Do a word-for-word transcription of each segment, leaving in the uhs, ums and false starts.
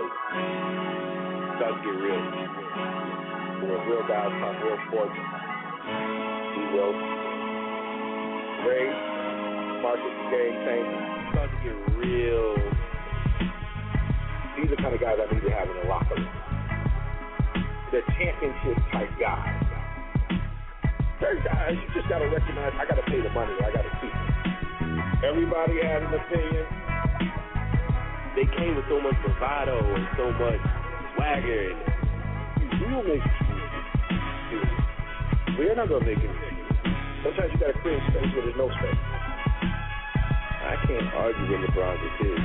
It's about to get real. We're real guys talk real sports. We will. Ray, Marcus, Game Changer. It's about to get real. These are the kind of guys I need to have in the locker room. The championship type guys. Third guys, you just got to recognize I got to pay the money. I got to keep it. Everybody has an opinion. They came with so much bravado and so much swagger. And we will make excuses. We're not going to make excuses. Sometimes you got to create space where there's no space. I can't argue with LeBron's decision.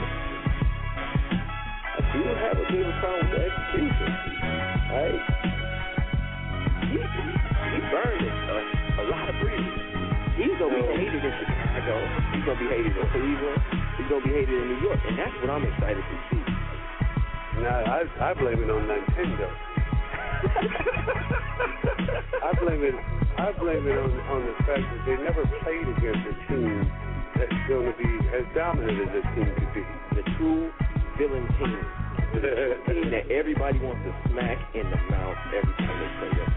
I do have a bit of a problem with the execution. Right? He, he, he burned a, a lot of bridges. He's going to be hated in Chicago. He's going to be hated in Cleveland. He's going to be hated in New York. And that's what I'm excited to see. Nah, I, I blame it on Nintendo. I blame it I blame it on, on the fact that they never played against a team that's going to be as dominant as this team could be. The true villain team. The team that everybody wants to smack in the mouth every time they play them.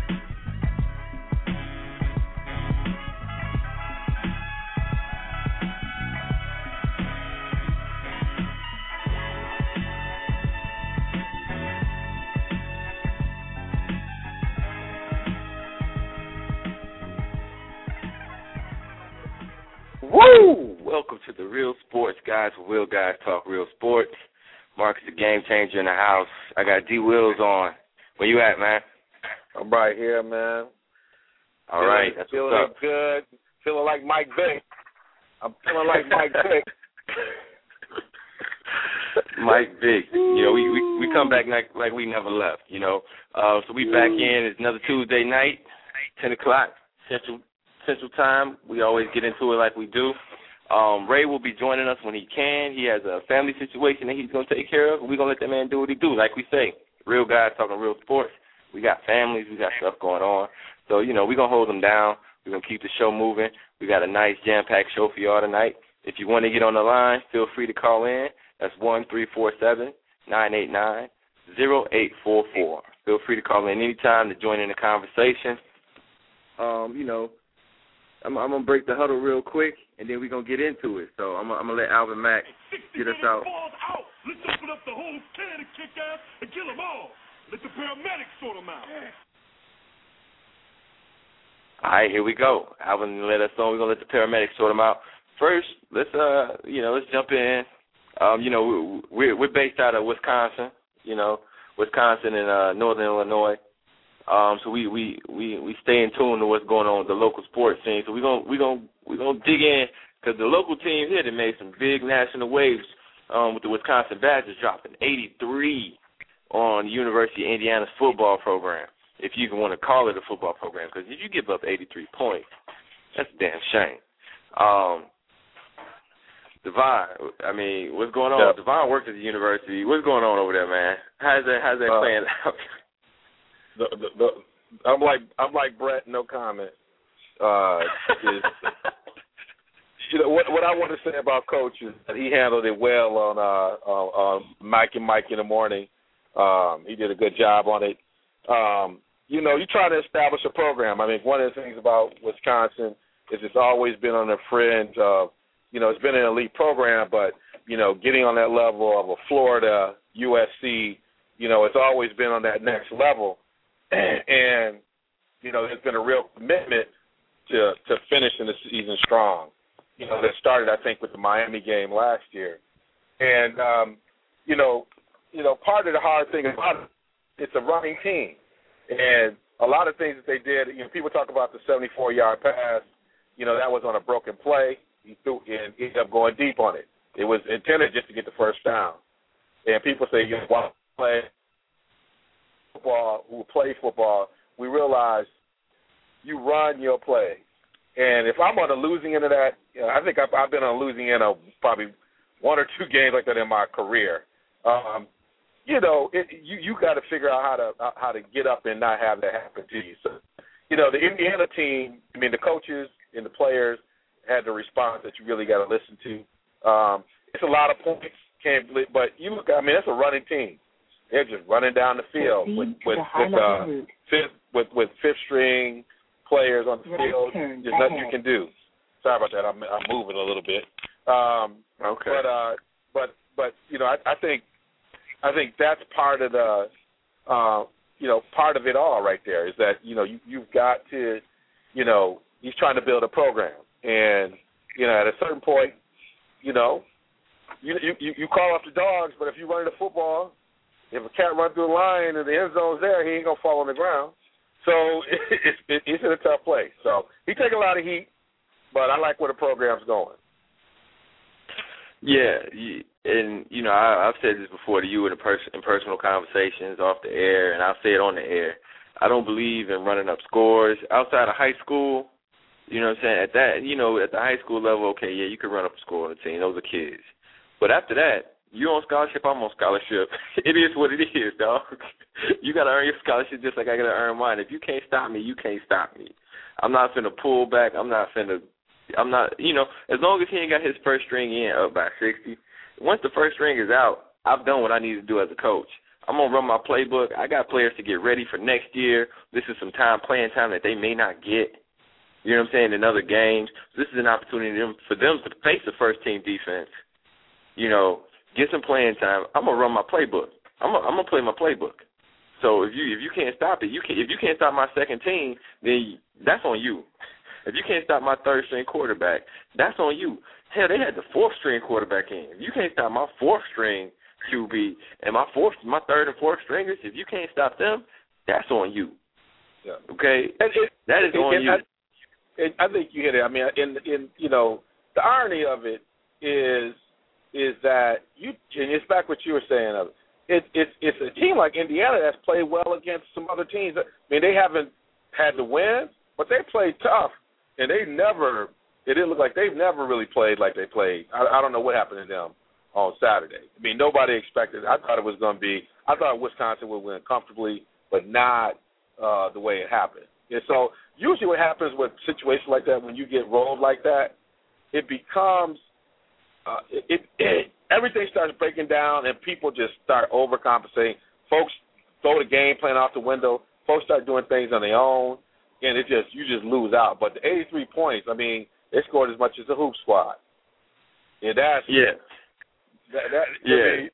Woo! Welcome to the Real Sports Guys for Real Guys Talk Real Sports. Marcus, the Game Changer in the house. I got D Wills on. Where you at, man? I'm right here, man. All feeling, right, that's feeling what's up. good. Feeling like Mike Vick. I'm feeling like Mike Vick. Mike Vick. You know, we, we we come back like like we never left. You know, uh, so we back in. It's another Tuesday night, ten o'clock Central Central Time. We always get into it like we do. Um, Ray will be joining us when he can. He has a family situation that he's going to take care of. We're going to let that man do what he do. Like we say, real guys talking real sports. We got families. We got stuff going on. So, you know, we're going to hold them down. We're going to keep the show moving. We got a nice jam-packed show for y'all tonight. If you want to get on the line, feel free to call in. That's one three four seven, nine eight nine, zero eight four four. Feel free to call in anytime to join in the conversation. Um, you know, I'm, I'm going to break the huddle real quick, and then we're going to get into it. So I'm, I'm going to let Alvin Mack get us out. out. Let's open up the whole can and kick ass and kill them all. Let the paramedics sort them out. All right, here we go. Alvin let us know. We're going to let the paramedics sort them out. First, let's, uh, you know, let's jump in. Um, you know, we're, we're based out of Wisconsin, you know, Wisconsin and uh, Northern Illinois. Um, so we, we, we, we stay in tune to what's going on with the local sports scene. So we're going we gonna, we gonna dig in because the local team here that made some big national waves um, with the Wisconsin Badgers dropping eighty-three on the University of Indiana's football program, if you even want to call it a football program, because if you give up eighty-three points, that's a damn shame. Um, Devon, I mean, what's going on? Yep. Devon works at the university. What's going on over there, man? How's that, how's that Uh, playing out? The, the, the, I'm like I'm like Brett. No comment. Uh, is, you know what? What I want to say about Coach is that he handled it well on uh, on, on Mike and Mike in the morning. Um, he did a good job on it. Um, you know, you try to establish a program. I mean, one of the things about Wisconsin is it's always been on the fringe of, you know, it's been an elite program, but you know, getting on that level of a Florida, U S C, you know, it's always been on that next level. And, you know, there's been a real commitment to, to finishing the season strong. You know, that started, I think, with the Miami game last year. And, um, you know, you know, part of the hard thing about it, it's a running team. And a lot of things that they did, you know, people talk about the seventy-four-yard pass. You know, that was on a broken play. He threw and he ended up going deep on it. It was intended just to get the first down. And people say, you know, why play? Football, who play football, we realize you run your play. And if I'm on the losing end of that, you know, I think I've, I've been on the losing end of probably one or two games like that in my career. Um, you know, it, you you got to figure out how to how to get up and not have that happen to you. So, you know, the Indiana team, I mean, the coaches and the players had the response that you really got to listen to. Um, it's a lot of points. can't believe. But you look, I mean, that's a running team. They're just running down the field with with with, uh, fifth, with with fifth string players on the field. There's nothing you can do. Sorry about that. I'm I'm moving a little bit. Um, okay. But uh, but but you know, I, I think I think that's part of the uh, you know part of it all right there is that you know you you've got to you know he's trying to build a program and you know at a certain point you know you you you call off the dogs, but if you run the football. If a cat runs through a line and the end zone's there, he ain't going to fall on the ground. So it's, it's, it's in a tough place. So he take a lot of heat, but I like where the program's going. Yeah, and, you know, I, I've said this before to you in, a pers- in personal conversations off the air, and I'll say it on the air. I don't believe in running up scores. Outside of high school, you know what I'm saying, at that, you know, at the high school level, okay, yeah, you can run up a score on the team. Those are kids. But after that, you on scholarship, I'm on scholarship. It is what it is, dog. You got to earn your scholarship just like I got to earn mine. If you can't stop me, you can't stop me. I'm not finna pull back. I'm not finna, I'm not, you know, as long as he ain't got his first string in up by sixty, once the first string is out, I've done what I need to do as a coach. I'm going to run my playbook. I got players to get ready for next year. This is some time, playing time that they may not get, you know what I'm saying, in other games. This is an opportunity for them to face the first-team defense, you know, get some playing time. I'm gonna run my playbook. I'm gonna, I'm gonna play my playbook. So if you if you can't stop it, you can. If you can't stop my second team, then that's on you. If you can't stop my third string quarterback, that's on you. Hell, they had the fourth string quarterback in. If you can't stop my fourth string Q B and my fourth, my third and fourth stringers, if you can't stop them, that's on you. Yeah. Okay, and it, that is it, on it, you. I, I think you hit it. I mean, in in you know, the irony of it is. is that you, and it's back what you were saying of it, it's it's a team like Indiana that's played well against some other teams. I mean, they haven't had the wins, but they played tough, and they never, it didn't look like they've never really played like they played. I, I don't know what happened to them on Saturday. I mean, nobody expected, I thought it was going to be, I thought Wisconsin would win comfortably, but not uh, the way it happened. And so usually what happens with situations like that, when you get rolled like that, it becomes, Uh, it, it, it everything starts breaking down, and people just start overcompensating. Folks throw the game plan out the window. Folks start doing things on their own, and it just you just lose out. But the eighty-three points, I mean, they scored as much as the Hoop Squad. And that's yeah, that, that, yeah. I mean,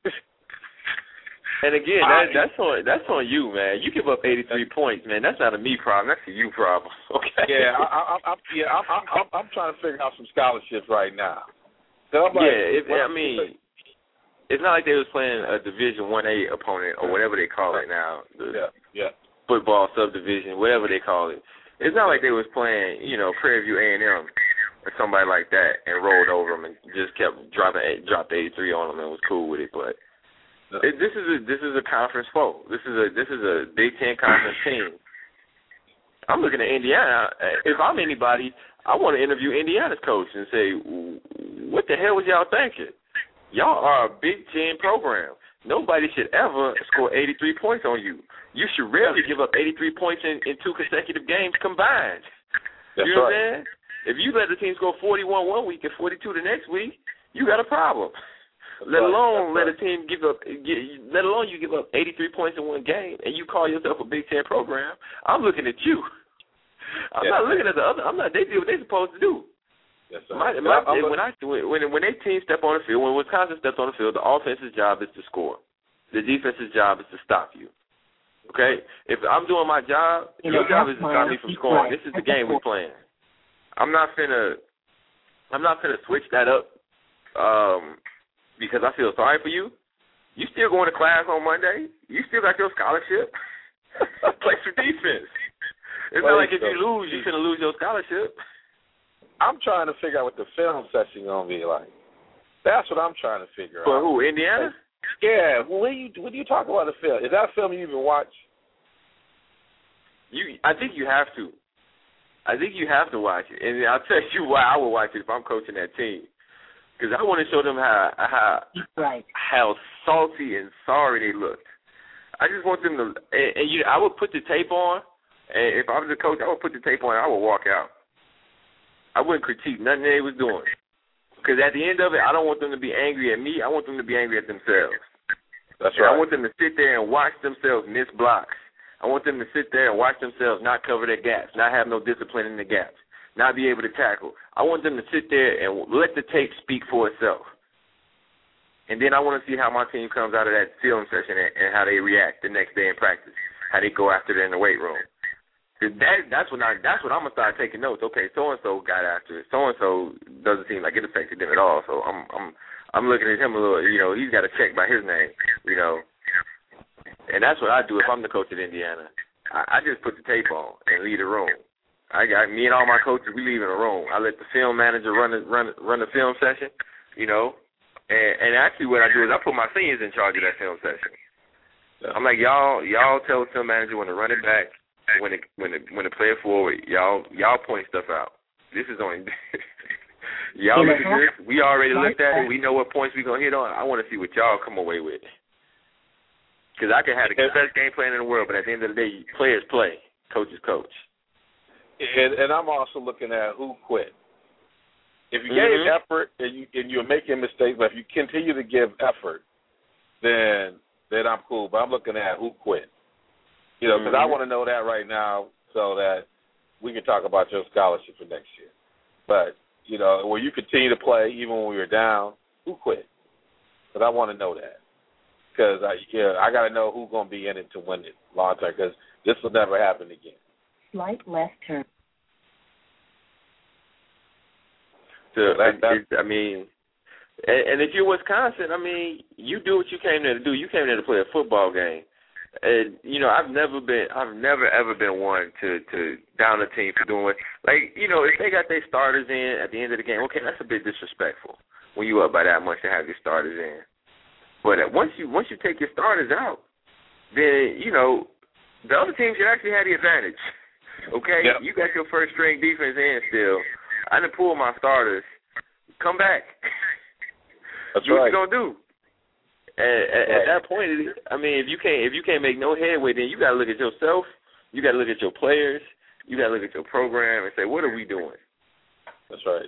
and again, that, that's on that's on you, man. You give up eighty-three points, man. That's not a me problem. That's a you problem. Okay. Yeah, I, I, I, yeah. I'm, I'm, I'm trying to figure out some scholarships right now. Like, yeah, if, I mean, it's not like they was playing a Division one A opponent or whatever they call it now. The yeah, yeah. Football subdivision, whatever they call it. It's not like they was playing, you know, Prairie View A and M or somebody like that and rolled over them and just kept dropping, dropped eighty-three on them and was cool with it. But it, this is a this is a conference foe. This is a this is a Big Ten conference team. I'm looking at Indiana. If I'm anybody, I want to interview Indiana's coach and say, what the hell was y'all thinking? Y'all are a Big Ten program. Nobody should ever score eighty-three points on you. You should rarely give up eighty-three points in, in two consecutive games combined. That's you know right. what I'm saying? If you let the team score forty-one one week and forty-two the next week, you got a problem. That's let alone right. let a team give up, get, let alone you give up eighty-three points in one game and you call yourself a Big Ten program. I'm looking at you. I'm yeah. not looking at the other. I'm not. They do what they're supposed to do. Yes, sir. My, my, when I when when they team step on the field, when Wisconsin steps on the field, the offense's job is to score. The defense's job is to stop you. Okay? If I'm doing my job, you your know, job is to stop me from scoring. This is the game we're playing. I'm not finna I'm not finna switch that up um, because I feel sorry for you. You still going to class on Monday. You still got your scholarship. Play some defense. It's well, not like if you lose, you're finna lose your scholarship. I'm trying to figure out what the film session gonna be like. That's what I'm trying to figure For out. For who? Indiana? Yeah. Well, when you when you talk about the film, is that a film you even watch? You, I think you have to. I think you have to watch it, and I'll tell you why I would watch it if I'm coaching that team, because I want to show them how how right. how salty and sorry they looked. I just want them to, and, and you, I would put the tape on, and if I was the coach, I would put the tape on, and I would walk out. I wouldn't critique nothing they was doing. Because at the end of it, I don't want them to be angry at me. I want them to be angry at themselves. That's and right. I want them to sit there and watch themselves miss blocks. I want them to sit there and watch themselves not cover their gaps, not have no discipline in the gaps, not be able to tackle. I want them to sit there and let the tape speak for itself. And then I want to see how my team comes out of that film session and, and how they react the next day in practice, how they go after it in the weight room. That, that's when I that's when I'm gonna start taking notes. Okay, so and so got after it. So and so doesn't seem like it affected them at all. So I'm I'm I'm looking at him a little. You know, he's got a check by his name. You know, and that's what I do if I'm the coach at Indiana. I, I just put the tape on and leave the room. I got me and all my coaches. We leave in a room. I let the film manager run the, run run the film session. You know, and, and actually what I do is I put my seniors in charge of that film session. I'm like, y'all y'all tell the film manager when to run it back. When it when it when it play it forward, y'all y'all point stuff out. This is on y'all look at this. We already looked at it. We know what points we gonna hit on. I want to see what y'all come away with. Because I can have the best game plan in the world, but at the end of the day, players play, coaches coach. And, and I'm also looking at who quit. If you mm-hmm. gave effort and you and you're making mistakes, but if you continue to give effort, then then I'm cool. But I'm looking at who quit. You know, because mm-hmm. I want to know that right now so that we can talk about your scholarship for next year. But, you know, when you continue to play, even when we were down, who quit? Because I want to know that. Because I, yeah, I got to know who's going to be in it to win it long term, because this will never happen again. Slight left turn. So, I mean, and, and if you're Wisconsin, I mean, you do what you came there to do. You came there to play a football game. And, you know, I've never been, I've never, ever been one to, to down a team for doing what, like, you know, if they got their starters in at the end of the game, okay, that's a bit disrespectful when you up by that much to have your starters in. But once you, once you take your starters out, then, you know, the other team should actually have the advantage, okay? Yep. You got your first string defense in still. I didn't pull my starters. Come back. That's do right. what you gonna do. At, at, at that point, I mean, if you can't if you can't make no headway, then you got to look at yourself. You got to look at your players. You got to look at your program and say, what are we doing? That's right.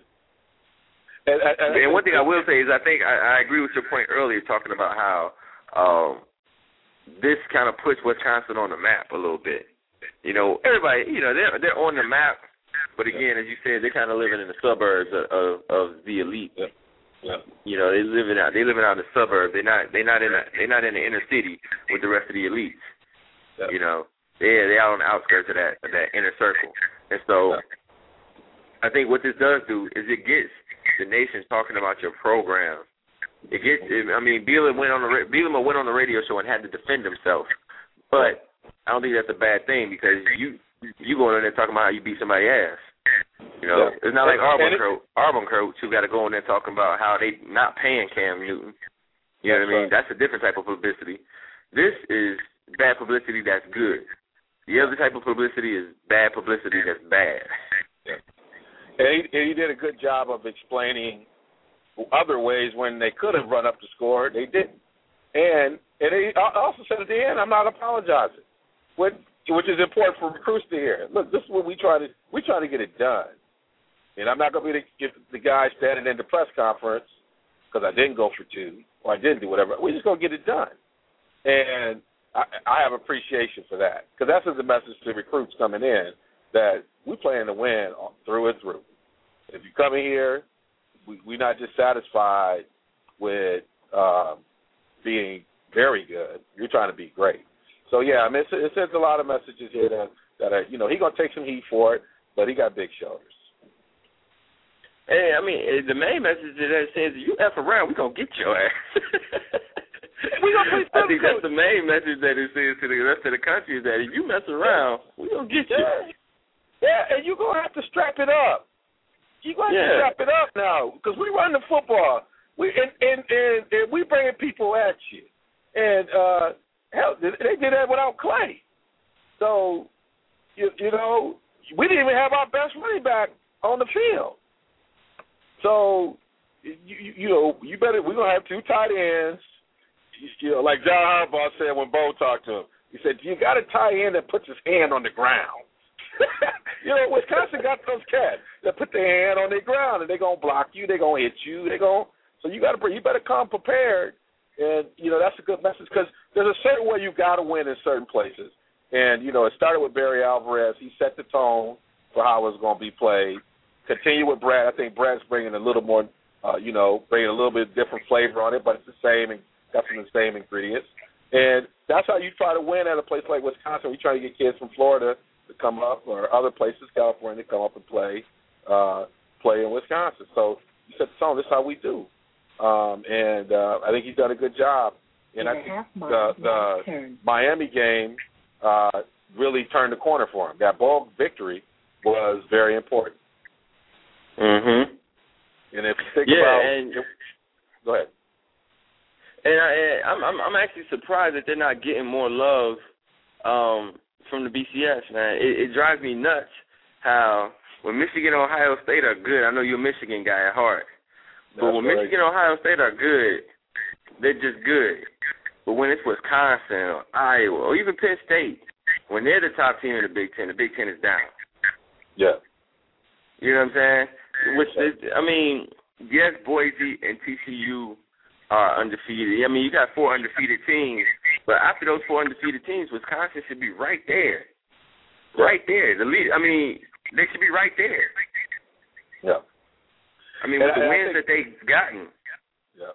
And, and, and one thing I will say is I think I, I agree with your point earlier talking about how um, this kind of puts Wisconsin on the map a little bit. You know, everybody, you know, they're they're on the map, but again, as you said, they're kind of living in the suburbs of of, of the elite. Yeah. Yeah. You know, they living out. They living out in the suburbs. They're not. They're not in. A, they're not in the inner city with the rest of the elites. Yeah. You know, they're they're out on the outskirts of that of that inner circle. And so, yeah. I think what this does do is it gets the nation talking about your program. It gets. It, I mean, Bielema went on the Bielema went on the radio show and had to defend himself, but I don't think that's a bad thing because you you going in there talking about how you beat somebody's ass. You know, yeah. It's not like Auburn coach, Auburn coach who got to go in there talking about how they not paying Cam Newton. You know what I mean? Right. That's a different type of publicity. This is bad publicity that's good. The other type of publicity is bad publicity that's bad. Yeah. And he, and he did a good job of explaining other ways when they could have run up the score, they didn't. And and he also said at the end, I'm not apologizing. What Which is important for recruits to hear. Look, this is what we try to we try to get it done. And I'm not going to be the, the guy standing in the press conference because I didn't go for two or I didn't do whatever. We're just going to get it done. And I, I have appreciation for that because that's the message to recruits coming in that we plan to win through and through. If you come in here, we, we're not just satisfied with um, being very good. We're trying to be great. So, yeah, I mean, it, it sends a lot of messages here that, that are, you know, he's going to take some heat for it, but he got big shoulders. Hey, I mean, the main message that says, you F around, we're going to get your ass. we gonna play I think that's the main message that it says to the rest of the country is that if you mess around, we're going to get you. Yeah, yeah and you're going to have to strap it up. You're going to have yeah. to strap it up now because we run the football. We and, and, and, and we bringing people at you. And, uh, hell, they did that without Clay. So, you, you know, we didn't even have our best running back on the field. So, you, you know, you better, we're going to have two tight ends. You know, like John Harbaugh said when Bo talked to him. He said, you got a tight end that puts his hand on the ground. You know, Wisconsin got those cats that put their hand on their ground and they're gonna block you, they're gonna hit you, they're gonna. So you got to, you better come prepared, and you know that's a good message because there's a certain way you got to win in certain places. And you know, it started with Barry Alvarez. He set the tone for how it was going to be played. Continue with Brad. I think Brad's bringing a little more, uh, you know, bringing a little bit different flavor on it, but it's the same and got some of the same ingredients. And that's how you try to win at a place like Wisconsin. We try to get kids from Florida to come up, or other places, California, to come up and play, uh, play in Wisconsin. So you set the tone. This is how we do. Um, and uh, I think he's done a good job. And I think the, the Miami game uh, really turned the corner for him. That ball victory was very important. Mm-hmm. And if you think yeah, about and, it, go ahead. And, I, and I'm, I'm I'm actually surprised that they're not getting more love um, from the B C S, man. It, it drives me nuts how when Michigan and Ohio State are good, I know you're a Michigan guy at heart, but That's when right. Michigan and Ohio State are good, they're just good. But when it's Wisconsin or Iowa or even Penn State, when they're the top team in the Big Ten, the Big Ten is down. Yeah. You know what I'm saying? Which is, I mean, yes, Boise and T C U are undefeated. I mean, you got four undefeated teams, but after those four undefeated teams, Wisconsin should be right there. Right there. The lead, I mean, they should be right there. Yeah. I mean, and with the I, wins I think, that they've gotten. Yeah.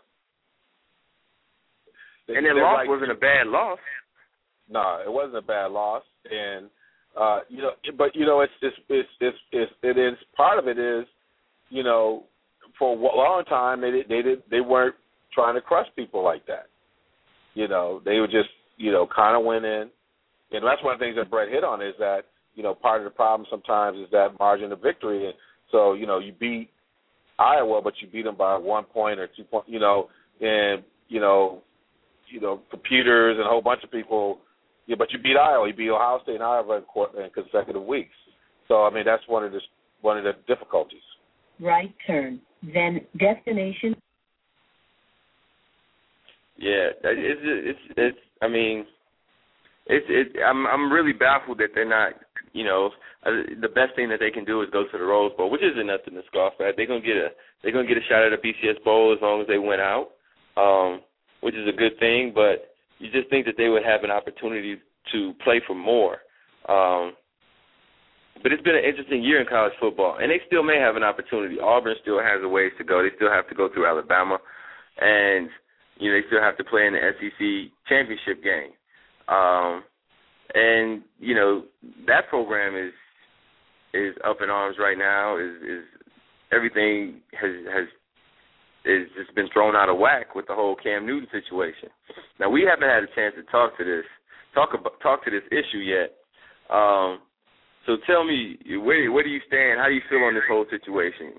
They, and their loss like, wasn't a bad loss. No, it wasn't a bad loss. And, uh, you know, but, you know, it's, it's, it's, it's, it's, it is, part of it is, you know, for a long time, they, they, did, they weren't trying to crush people like that. You know, they were just, you know, kind of went in. And that's one of the things that Brett hit on is that, you know, part of the problem sometimes is that margin of victory. And so, you know, you beat Iowa, but you beat them by one point or two points, you know, and, you know, you know, computers and a whole bunch of people, yeah, but you beat Iowa, you beat Ohio State and Iowa in, court, in consecutive weeks. So, I mean, that's one of the, one of the difficulties. Right turn, then destination. Yeah, it's it's it's. I mean, it's it. I'm I'm really baffled that they're not. You know, uh, the best thing that they can do is go to the Rose Bowl, which isn't nothing to scoff at. They're gonna get a they're gonna get a shot at a B C S Bowl as long as they win out, um, which is a good thing. But you just think that they would have an opportunity to play for more. Um, but it's been an interesting year in college football, and they still may have an opportunity. Auburn still has a ways to go. They still have to go through Alabama, and you know they still have to play in the S E C championship game. Um, and you know that program is is up in arms right now. Is is everything has has is just been thrown out of whack with the whole Cam Newton situation. Now we haven't had a chance to talk to this talk about talk to this issue yet. Um, so tell me, where where do you stand? How do you feel on this whole situation?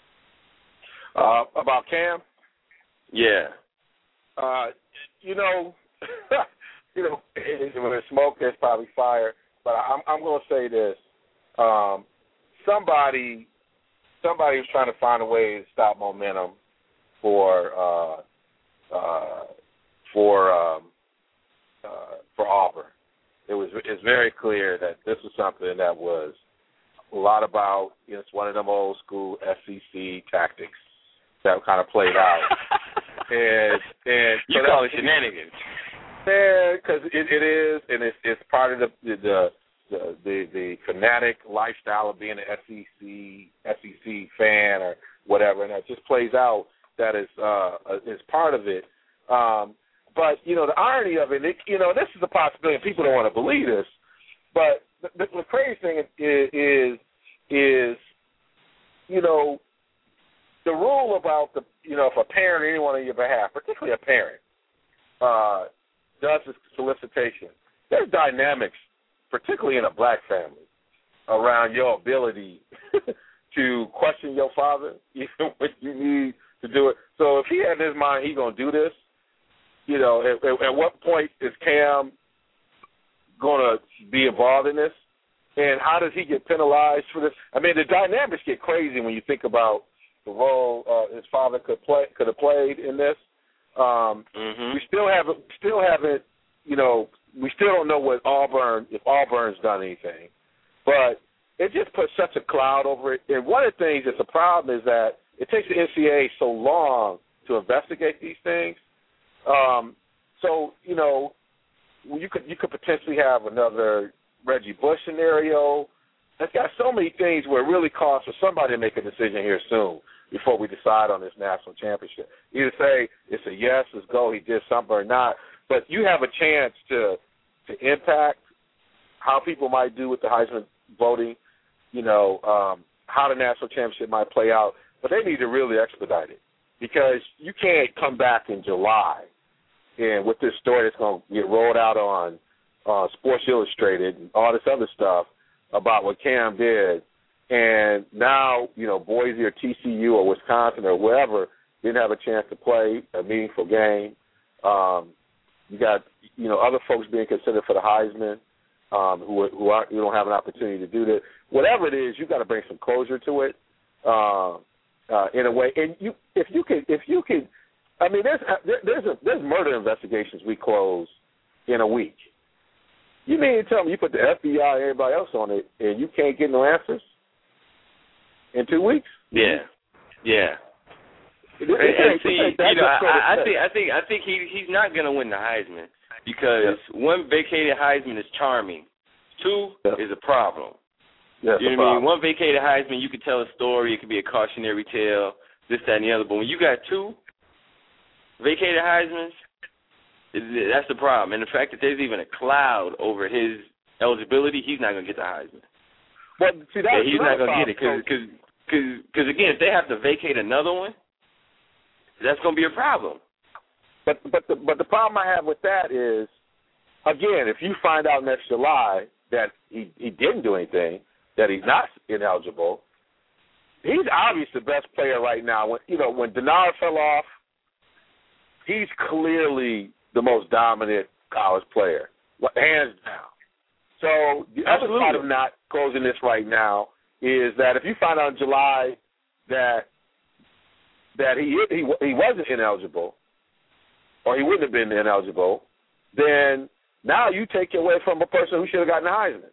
Uh, about Cam? Yeah. Uh, you know, you know, when there's smoke, there's probably fire. But I'm I'm going to say this: um, somebody, somebody was trying to find a way to stop momentum for uh, uh, for um, uh, for Auburn. It was it's very clear that this was something that was a lot about. You know, it's one of them old school S E C tactics that kind of played out. and and you so call it shenanigans. Yeah, because it, it is, and it's it's part of the the the the, the fanatic lifestyle of being an S E C S E C fan or whatever, and that just plays out. That is uh, is part of it. Um, But, you know, the irony of it, it, you know, this is a possibility, and people don't want to believe this, but the, the, the crazy thing is, is, is, you know, the rule about, the, you know, if a parent or anyone on your behalf, particularly a parent, uh, does this solicitation, there's dynamics, particularly in a black family, around your ability to question your father, even when you need to do it. So if he had in his mind he's going to do this, you know, at, at what point is Cam going to be involved in this? And how does he get penalized for this? I mean, the dynamics get crazy when you think about the role uh, his father could play could have played in this. Um, mm-hmm. We still haven't, still haven't, you know, we still don't know what Auburn, if Auburn's done anything. But it just puts such a cloud over it. And one of the things that's a problem is that it takes the N C double A so long to investigate these things. Um, so, you know, you could you could potentially have another Reggie Bush scenario. It's got so many things where it really calls for somebody to make a decision here soon before we decide on this national championship. Either say it's a yes, let's go, he did something, or not. But you have a chance to to impact how people might do with the Heisman voting, you know, um, how the national championship might play out. But they need to really expedite it because you can't come back in July and with this story that's going to get rolled out on uh, Sports Illustrated and all this other stuff about what Cam did, and now, you know, Boise or T C U or Wisconsin or wherever didn't have a chance to play a meaningful game. Um, you got, you know, other folks being considered for the Heisman um, who who aren't, you don't have an opportunity to do that. Whatever it is, you got to bring some closure to it uh, uh, in a way. And you, if you could, if you could, I mean, there's there's a, there's murder investigations we close in a week. You mean to tell me you put the F B I and everybody else on it and you can't get no answers in two weeks? Yeah, yeah. It, it, it, and see, it, you know, I, I think I think I think he he's not gonna win the Heisman because yeah. one vacated Heisman is charming, two yeah. is a problem. Yeah, you know what I mean? One vacated Heisman, you could tell a story, it could be a cautionary tale, this, that, and the other. But when you got two vacated Heismans, that's the problem. And the fact that there's even a cloud over his eligibility, he's not going to get the Heisman. Well, see, that's yeah, he's not going to get it because, because, again, if they have to vacate another one, that's going to be a problem. But but the, but the problem I have with that is, again, if you find out next July that he, he didn't do anything, that he's not ineligible, he's obviously the best player right now. When, you know, when Denard fell off, he's clearly the most dominant college player, hands down. So the Absolutely. other part of not closing this right now is that if you find out in July that that he he he wasn't ineligible, or he wouldn't have been ineligible, then now you take it away from a person who should have gotten the Heisman.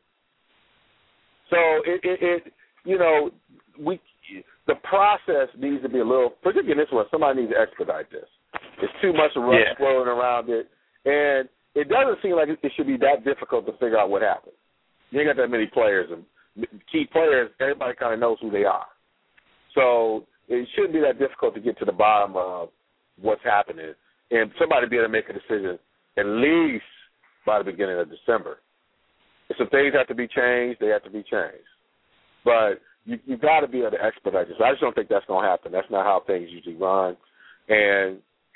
So it, it, it you know, we the process needs to be a little, particularly in this one, somebody needs to expedite this. It's too much rush yeah. flowing around it, and it doesn't seem like it should be that difficult to figure out what happened. You ain't got that many players, and key players, everybody kind of knows who they are. So it shouldn't be that difficult to get to the bottom of what's happening, and somebody be able to make a decision at least by the beginning of December. If some things have to be changed, they have to be changed. But you you got to be able to expedite this. I just don't think that's going to happen. That's not how things usually run. And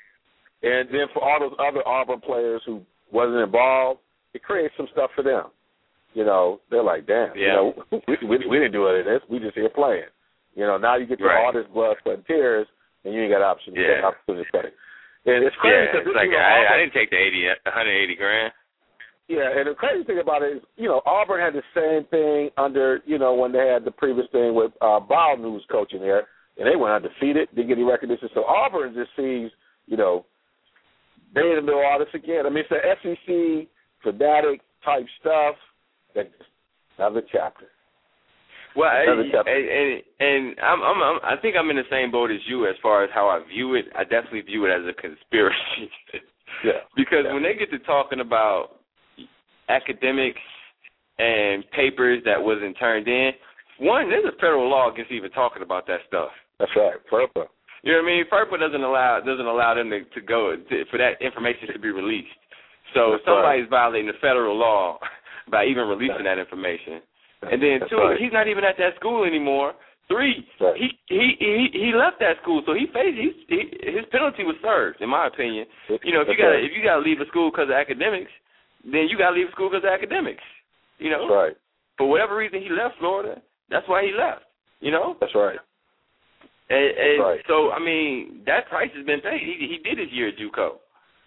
and then for all those other Auburn players who wasn't involved, it creates some stuff for them. You know, they're like, damn, yeah. you know, we, we, we didn't do any of this. We just here playing. You know, now you get to right. all this blood, sweat, and tears, and you ain't got option, yeah. opportunity to play. And it's crazy. Yeah, it's like, I, I didn't take the eighty, one hundred eighty grand. Yeah, and the crazy thing about it is, you know, Auburn had the same thing under, you know, when they had the previous thing with uh, Bowden, who was coaching there, and they went undefeated, didn't get any recognition. So Auburn just sees, you know, they in the middle of all this again. I mean, it's the S E C fanatic type stuff. That's another chapter. Well, another and, chapter. and, and, and I'm, I'm, I'm, I think I'm in the same boat as you as far as how I view it. I definitely view it as a conspiracy. yeah. Because yeah. when they get to talking about academics and papers that wasn't turned in, one, there's a federal law against even talking about that stuff. That's right, FERPA. You know what I mean? FERPA doesn't allow doesn't allow them to, to go to, for that information to be released. So That's somebody's right. violating the federal law by even releasing that information. And then That's two, right. he's not even at that school anymore. Three, right. he, he he he left that school, so he faced he, he, his penalty was served, in my opinion. You know, if you got right. if you got to leave a school because of academics, then you got to leave a school because of academics. You know, That's right. For whatever reason he left Florida, that's why he left. You know, that's right. And, and right. so I mean that price has been paid. He he did his year at JUCO.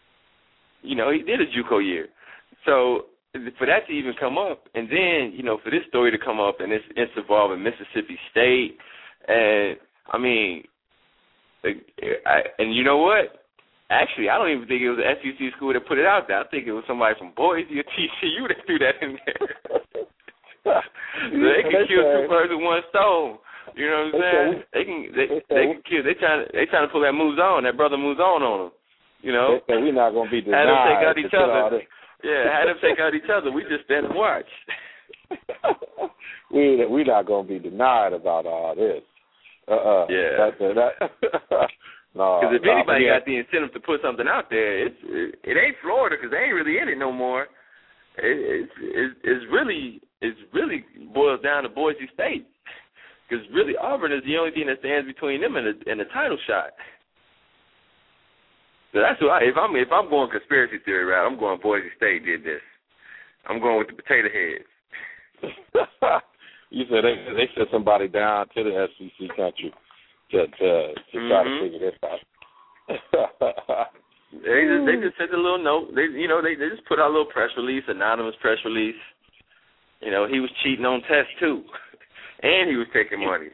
You know, he did his JUCO year. So for that to even come up, and then, you know, for this story to come up, and it's, it's involving Mississippi State, and, I mean, I, and you know what? Actually, I don't even think it was an S E C school that put it out there. I think it was somebody from Boise or T C U that threw that in there. They can kill two birds with one stone. You know what I'm saying? They can they they can kill. They trying they trying to pull that moves on. That brother moves on on them. You know. They say we're not gonna be denied. Had them take out each other. Yeah, had them take out each other. We just stand and watch. we we not gonna be denied about all this. Uh uh Yeah. That, that, no. Because if no, anybody yeah. got the incentive to put something out there, it's it, it ain't Florida because they ain't really in it no more. It, it's it's it's really it's really boils down to Boise State. Because really, Auburn is the only thing that stands between them and the, and the title shot. So that's what I, if I'm if I'm going conspiracy theory route, I'm going Boise State did this. I'm going with the potato heads. You said they they sent somebody down to the S E C country to to, to mm-hmm. try to figure this out. they just they just sent a little note. They you know they, they just put out a little press release, anonymous press release. You know he was cheating on tests too. And he was taking money.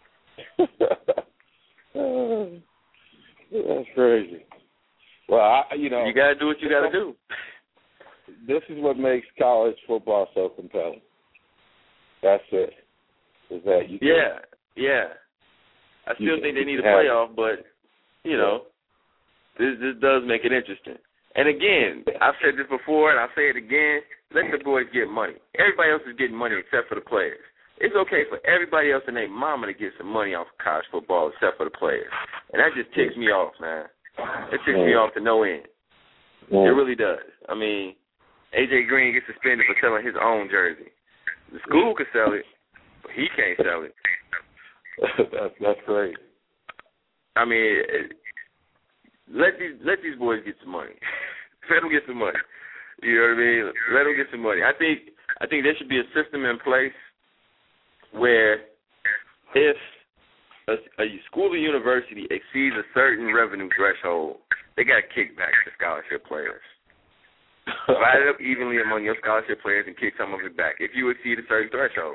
That's crazy. Well, I, you know, you gotta do what you gotta do. This is what makes college football so compelling. That's it. Is that you? Can, yeah, yeah. I still can, think they need a have, playoff, but you know, this this does make it interesting. And again, I've said this before, and I'll say it again. Let the boys get money. Everybody else is getting money except for the players. It's okay for everybody else and their mama to get some money off of college football except for the players. And that just ticks me off, man. It ticks me off to no end. It really does. I mean, A J Green gets suspended for selling his own jersey. The school can sell it, but he can't sell it. that's, that's great. I mean, it, let these let these boys get some money. Let them get some money. You know what I mean? Let them get some money. I think I think there should be a system in place where if a, a school or university exceeds a certain revenue threshold, they got to kick back the scholarship players. Divide it up evenly among your scholarship players and kick some of it back if you exceed a certain threshold.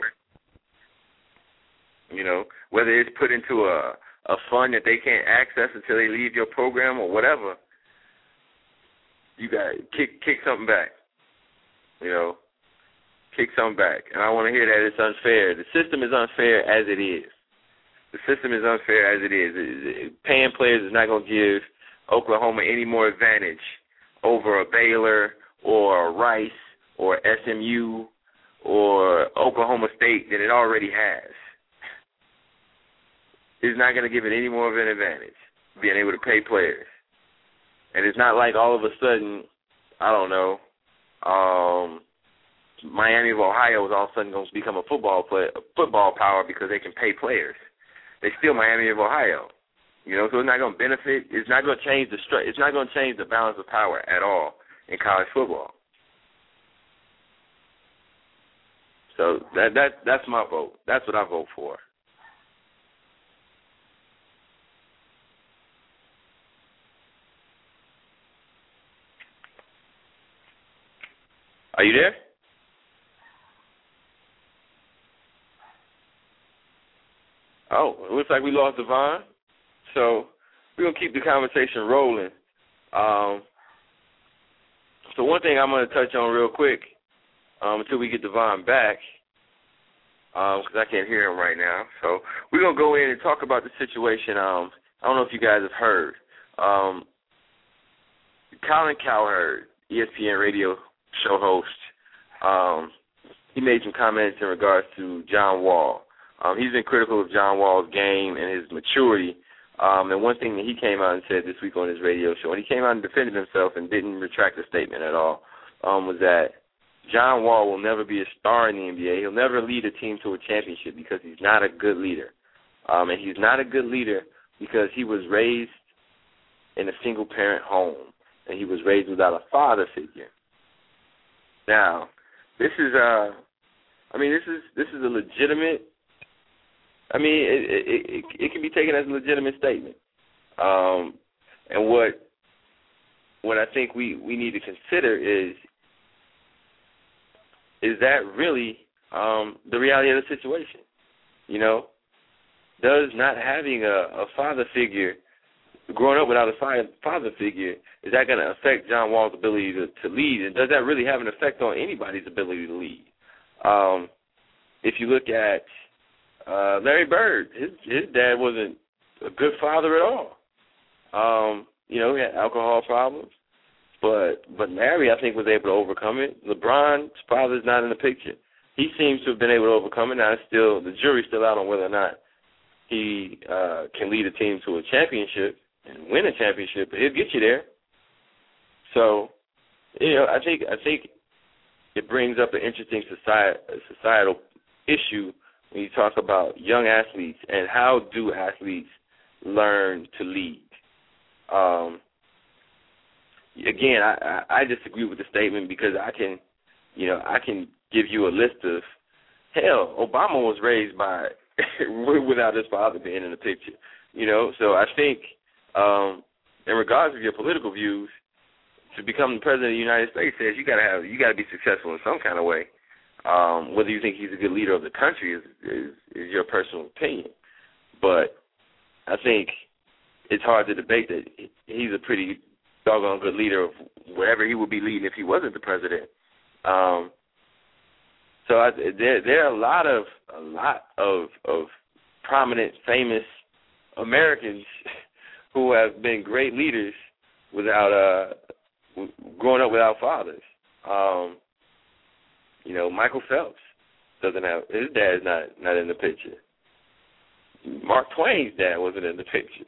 You know, whether it's put into a, a fund that they can't access until they leave your program or whatever, you got to kick, kick something back, you know. Kick something back. And I want to hear that it's unfair. The system is unfair as it is. The system is unfair as it is. It, it, paying players is not going to give Oklahoma any more advantage over a Baylor or a Rice or S M U or Oklahoma State than it already has. It's not going to give it any more of an advantage, being able to pay players. And it's not like all of a sudden, I don't know, um, Miami of Ohio is all of a sudden going to become a football play, a football power because they can pay players. They still Miami of Ohio, you know. So it's not going to benefit. It's not going to change the stru- It's not going to change the balance of power at all in college football. So that that that's my vote. That's what I vote for. Are you there? Oh, it looks like we lost Devon. So we're going to keep the conversation rolling. Um, so one thing I'm going to touch on real quick um, until we get Devon back, because um, I can't hear him right now. So we're going to go in and talk about the situation. Um, I don't know if you guys have heard. Um, Colin Cowherd, E S P N radio show host, um, he made some comments in regards to John Wall. Um, he's been critical of John Wall's game and his maturity. Um, and one thing that he came out and said this week on his radio show, and he came out and defended himself and didn't retract the statement at all, um, was that John Wall will never be a star in the N B A. He'll never lead a team to a championship because he's not a good leader. Um, and he's not a good leader because he was raised in a single-parent home, and he was raised without a father figure. Now, this is, uh, I mean, this is this is a legitimate. I mean, it, it, it, it can be taken as a legitimate statement. Um, and what what I think we, we need to consider is, is that really um, the reality of the situation? You know, does not having a, a father figure, growing up without a father figure, is that going to affect John Wall's ability to, to lead? And does that really have an effect on anybody's ability to lead? Um, if you look at uh, Larry Bird, his his dad wasn't a good father at all. Um, you know, he had alcohol problems, but but Larry, I think, was able to overcome it. LeBron's father's not in the picture. He seems to have been able to overcome it. Now, it's still the jury's still out on whether or not he uh, can lead a team to a championship and win a championship, but he'll get you there. So, you know, I think I think it brings up an interesting society, societal issue when you talk about young athletes and how do athletes learn to lead. Um, again, I, I, I disagree with the statement because I can, you know, I can give you a list of, hell, Obama was raised by without his father being in the picture, you know. So I think, um, in regards to your political views, to become the president of the United States says you gotta have, you gotta be successful in some kind of way. Um, whether you think he's a good leader of the country is, is is your personal opinion, but I think it's hard to debate that he's a pretty doggone good leader of wherever he would be leading if he wasn't the president. Um, so I, there, there are a lot of a lot of of prominent, famous Americans who have been great leaders without uh, growing up without fathers. Um, you know, Michael Phelps doesn't have, his dad's not not in the picture. Mark Twain's dad wasn't in the picture.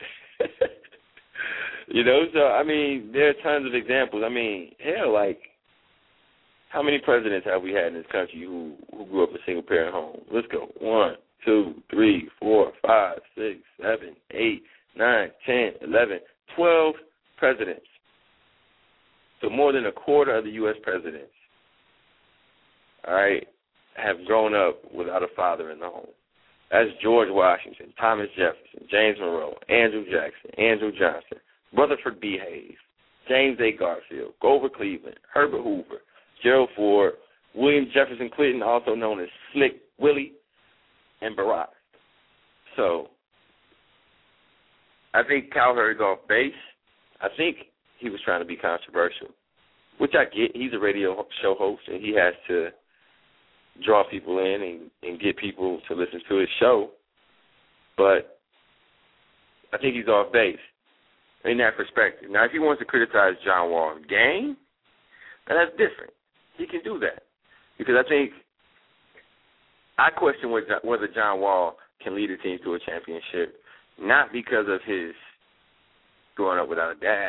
You know, so, I mean, there are tons of examples. I mean, hell, like, how many presidents have we had in this country who, who grew up in a single-parent home? Let's go. One, two, three, four, five, six, seven, eight, nine, ten, eleven, twelve presidents. So more than a quarter of the U S presidents, all right, have grown up without a father in the home. That's George Washington, Thomas Jefferson, James Monroe, Andrew Jackson, Andrew Johnson, Rutherford B. Hayes, James A. Garfield, Grover Cleveland, Herbert Hoover, Gerald Ford, William Jefferson Clinton, also known as Slick Willie, and Barack. So I think Cowherd's off base. I think he was trying to be controversial, which I get. He's a radio show host, and he has to draw people in and, and get people to listen to his show. But I think he's off base in that perspective. Now, if he wants to criticize John Wall's game, then that's different. He can do that. Because I think I question whether John Wall can lead a team to a championship, not because of his growing up without a dad,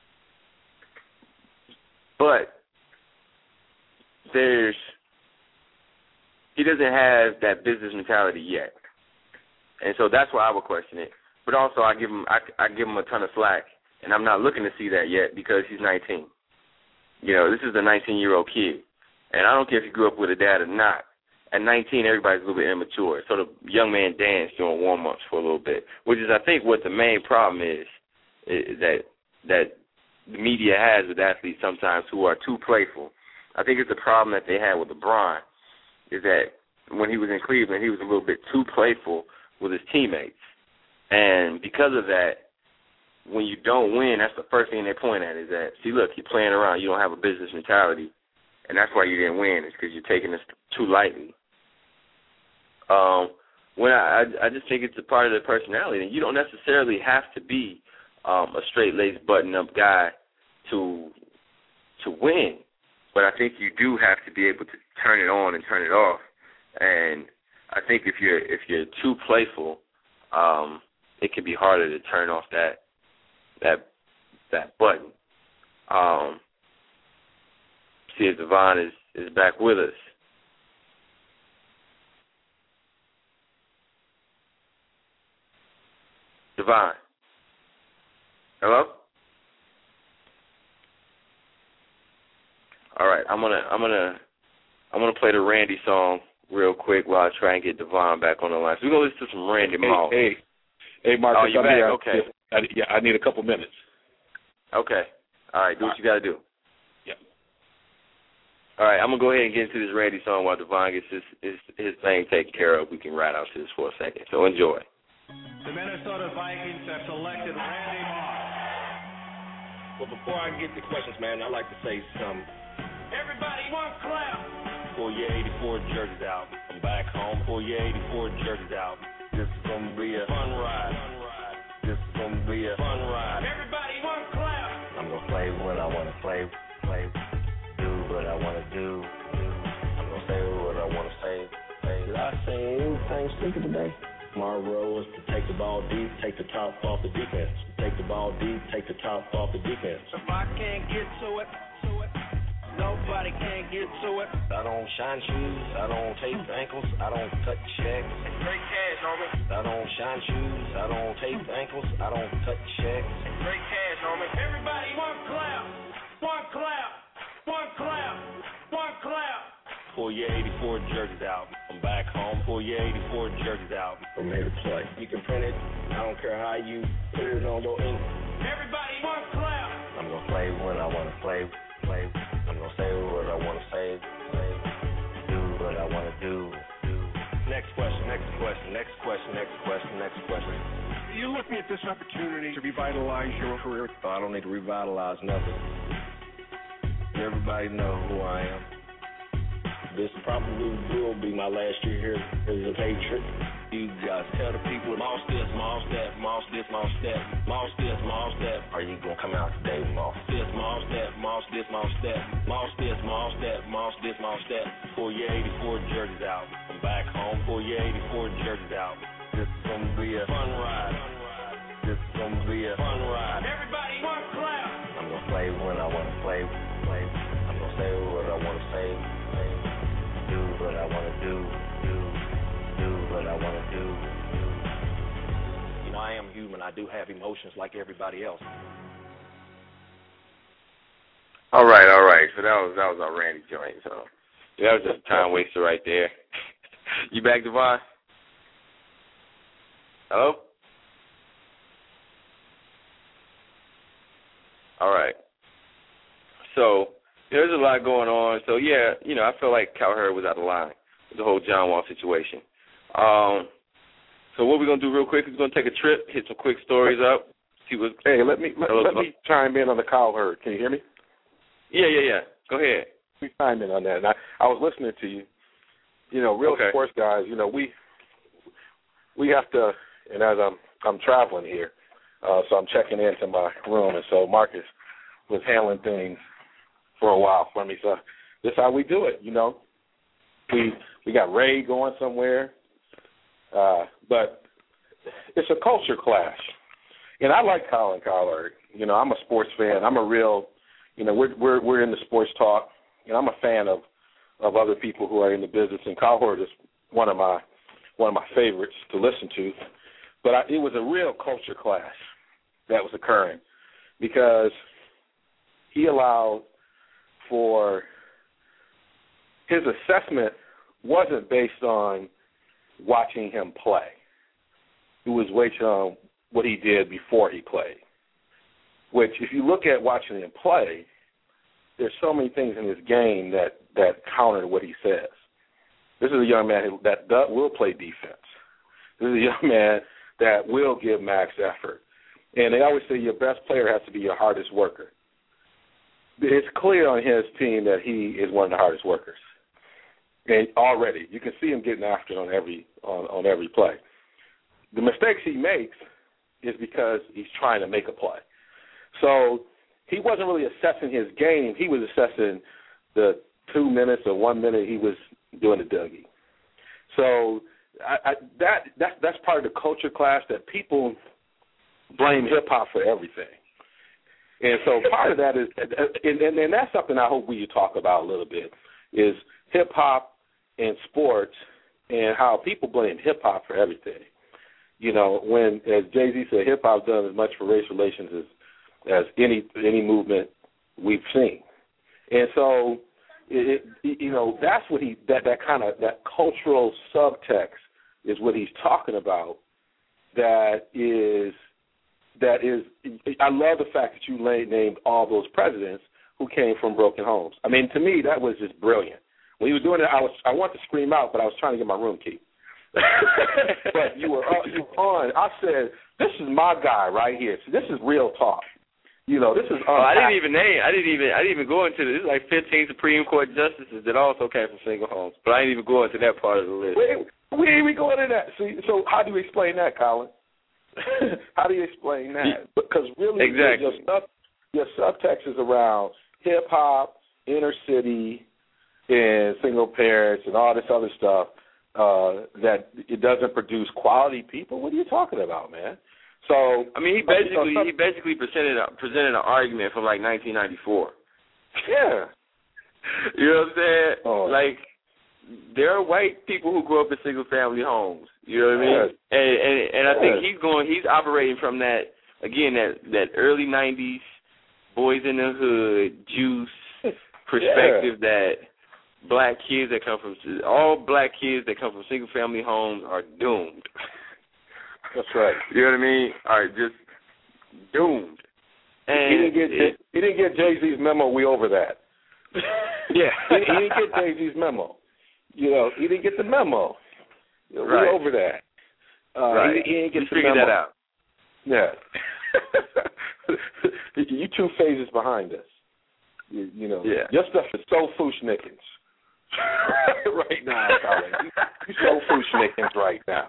but there's he doesn't have that business mentality yet, and so that's why I would question it. But also, I give him I, I give him a ton of slack, and I'm not looking to see that yet because he's nineteen. You know, this is a nineteen-year-old kid, and I don't care if he grew up with a dad or not. At nineteen, everybody's a little bit immature, so the young man danced during warm-ups for a little bit, which is, I think, what the main problem is, is that that the media has with athletes sometimes who are too playful. I think it's the problem that they had with LeBron, is that when he was in Cleveland, he was a little bit too playful with his teammates. And because of that, when you don't win, that's the first thing they point at is that, see, look, you're playing around. You don't have a business mentality, and that's why you didn't win. It's because you're taking this too lightly. Um, when I, I, I just think it's a part of their personality, and you don't necessarily have to be um, a straight-laced, button-up guy to to win. But I think you do have to be able to turn it on and turn it off. And I think if you're if you're too playful, um, it can be harder to turn off that that that button. Um, see if Devon is, is back with us. Devon. Hello? All right, I'm gonna I'm gonna I'm gonna play the Randy song real quick while I try and get Devon back on the line. So we're gonna listen to some Randy Moss. Hey, hey, hey Marcus, oh, you I'm back? here. Okay. I, yeah, I need a couple minutes. Okay. All right, do what you gotta do. Yeah. All right, I'm gonna go ahead and get into this Randy song while Devon gets his his, his thing taken care of. We can ride out to this for a second. So enjoy. The Minnesota Vikings have selected Randy Moss. Well, before I get to questions, man, I'd like to say some. Everybody, one clap. Pull your eighty-four jerseys out. I'm back home. Pull your eighty-four jerseys out. This is gonna be a fun ride. This is gonna be a fun ride. Everybody, one clap. I'm gonna play when I wanna play, play, do what I wanna do. I'm gonna say what I wanna say. say. Did I say anything stupid today? My role is to take the ball deep, take the top off the defense. Take the ball deep, take the top off the defense. If I can't get to it, to it, nobody can get to it. I don't shine shoes, I don't tape ankles, I don't cut checks. Great cash, homie. I don't shine shoes, I don't tape ankles, I don't cut checks. Great cash, homie. Everybody, one clap, one clap, one clap, one clap. Pull your eighty-four jerseys out. I'm back home. Pull your eighty-four jerseys out. I'm here to play. You can print it. I don't care how you put it on your ink. Everybody, one clap. I'm gonna play when I wanna play. Play. I'm gonna say what I wanna say. Say. Do what I wanna do. Do. Next question. Next question. Next question. Next question. Next question. You're looking at this opportunity to revitalize your career. Oh, I don't need to revitalize nothing. Everybody know who I am. This probably will be my last year here as a Patriot. You guys tell the people, Moss this, Moss that, Moss this, Moss that, Moss this, Moss that. Are you going to come out today, Moss this, Moss that, Moss this, Moss that, Moss this, Moss that, Moss this, Moss that. Pull your eighty-four jerseys out. I'm back home. Pull your eighty-four jerseys out. This is going to be a fun ride. This is going to be a fun ride. Everybody, one clap. I'm going to play when I want to play. play. I'm going to say what I want to say. say. Do what I want to do, do, do what I want to do, do. You know, I am human. I do have emotions like everybody else. All right, all right. So that was that was our Randy joint. So that was just a time waster right there. You back, Devon? Hello? All right. So there's a lot going on. So, yeah, you know, I feel like Cowherd was out of line with the whole John Wall situation. Um, so what we're going to do real quick is we're going to take a trip, hit some quick stories up. See what, hey, let me let, let me chime in on the Cowherd. Can you hear me? Yeah, yeah, yeah. Go ahead. Let me chime in on that. And I, I was listening to you. You know, real okay. sports guys, you know, we we have to, and as I'm, I'm traveling here, uh, so I'm checking into my room, and so Marcus was handling things for a while for me. So this is how we do it, you know. We we got Ray going somewhere, uh, but it's a culture clash. And I like Colin Cowherd. You know, I'm a sports fan. I'm a real, you know, we're we're we're in the sports talk, and I'm a fan of, of other people who are in the business. And Cowherd is one of my one of my favorites to listen to. But I, it was a real culture clash that was occurring because he allowed for his assessment wasn't based on watching him play. It was based on what he did before he played, which if you look at watching him play, there's so many things in his game that, that counter what he says. This is a young man who, that, that will play defense. This is a young man that will give max effort. And they always say your best player has to be your hardest worker. It's clear on his team that he is one of the hardest workers. And already, you can see him getting after it on every on, on every play. The mistakes he makes is because he's trying to make a play. So he wasn't really assessing his game. He was assessing the two minutes or one minute he was doing the Dougie. So I, I, that that's that's part of the culture clash that people blame hip hop for everything. And so part of that is, and, and, and that's something I hope we talk about a little bit, is hip hop and sports and how people blame hip hop for everything. You know, when, as Jay-Z said, hip hop done as much for race relations as as any any movement we've seen. And so, it, it, you know, that's what he that that kind of that cultural subtext is what he's talking about. That is. That is, I love the fact that you named all those presidents who came from broken homes. I mean, to me, that was just brilliant. When you were doing it, I was I wanted to scream out, but I was trying to get my room key. But you were, uh, you were on. I said, this is my guy right here. So this is real talk. You know, this is. Oh, I didn't even name. I didn't even. I didn't even go into this. This is like fifteen Supreme Court justices that also came from single homes, but I didn't even go into that part of the list. Wait, we ain't even going into that. See, so how do you explain that, Colin? How do you explain that? Because really, exactly. your, sub, your subtext is around hip hop, inner city, and single parents, and all this other stuff. Uh, that it doesn't produce quality people. What are you talking about, man? So I mean, he basically he basically presented a, presented an argument from like nineteen ninety-four. Yeah, you know what I'm saying? Oh. Like there are white people who grew up in single family homes. You know what I mean? Yes. And and and I yes. think he's going he's operating from that again that that early nineties boys in the hood juice perspective yeah. that black kids that come from all black kids that come from single family homes are doomed. That's right. You know what I mean? Are just doomed. And he didn't get it, he didn't get Jay-Z's memo. We over that. Yeah, he, he didn't get Jay-Z's memo. You know, he didn't get the memo. You know, right. We over that. Uh, right. He, he didn't get you the figured memo. that out. Yeah. You two phases behind us. You, you know, yeah. Your stuff is so fushnickens right now, Colin. You, you so fushnickens right now.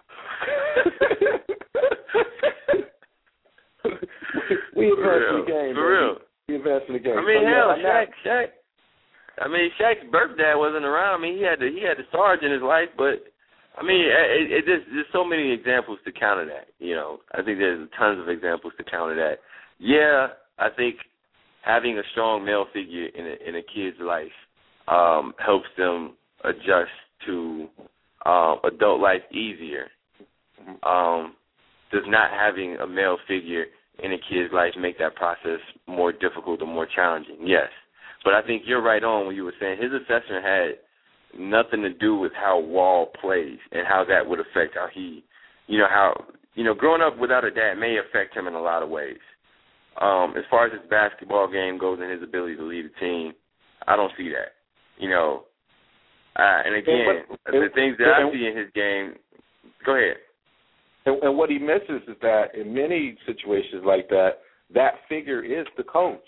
we advance in the game. For real. We advance in the game. I mean, so, hell, yeah, Shaq, Shaq. I mean, Shaq's birth dad wasn't around. I mean, he had the he had the Sarge in his life, but I mean, it, it just there's so many examples to counter that. You know, I think there's tons of examples to counter that. Yeah, I think having a strong male figure in a, in a kid's life um, helps them adjust to um, adult life easier. Um, does not having a male figure in a kid's life make that process more difficult or more challenging? Yes. But I think you're right on when you were saying his assessment had nothing to do with how Wall plays and how that would affect how he, you know, how, you know, growing up without a dad may affect him in a lot of ways. Um, as far as his basketball game goes and his ability to lead a team, I don't see that. You know, uh, and again, and what, the and, things that and, I see in his game, go ahead. And, and what he misses is that in many situations like that, that figure is the coach.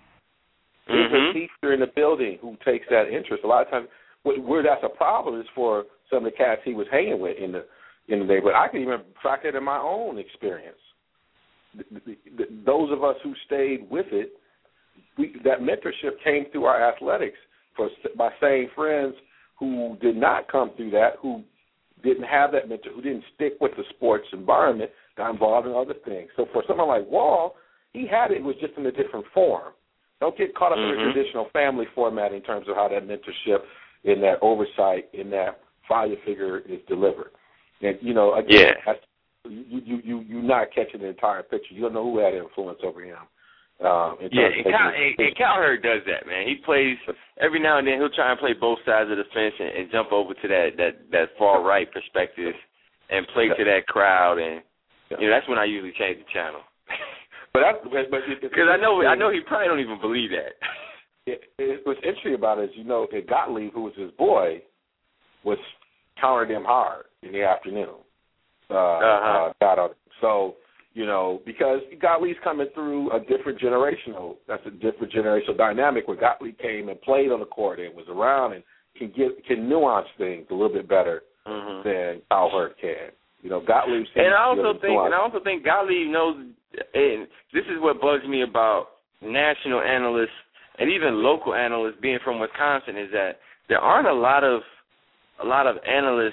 There's mm-hmm. a teacher in the building who takes that interest. A lot of times, where that's a problem is for some of the cats he was hanging with in the in the neighborhood. I can even track it in my own experience. The, the, the, those of us who stayed with it, we, that mentorship came through our athletics for by same friends who did not come through that, who didn't have that mentor, who didn't stick with the sports environment, got involved in other things. So for someone like Wall, he had it, it was just in a different form. Don't get caught up mm-hmm. in the traditional family format in terms of how that mentorship, in that oversight, in that father figure is delivered. And, you know, again, yeah. you, you, you, you're not catching the entire picture. You don't know who had influence over him. Um, yeah, and Cal, and, and Cowherd does that, man. He plays, every now and then he'll try and play both sides of the fence and, and jump over to that, that, that far right perspective and play yeah. to that crowd. And, yeah. you know, that's when I usually change the channel. But because I know I know he probably don't even believe that. It, it, what's interesting about it is, you know, that Gottlieb, who was his boy, was countering him hard in the afternoon. Uh, uh-huh. uh, so, you know, because Gottlieb's coming through a different generational, that's a different generational dynamic where Gottlieb came and played on the court and was around and can get can nuance things a little bit better mm-hmm. than Cowherd can. You know, Gottlieb. And I also think, and I also think Gottlieb knows. And this is what bugs me about national analysts and even local analysts being from Wisconsin is that there aren't a lot of a lot of analysts,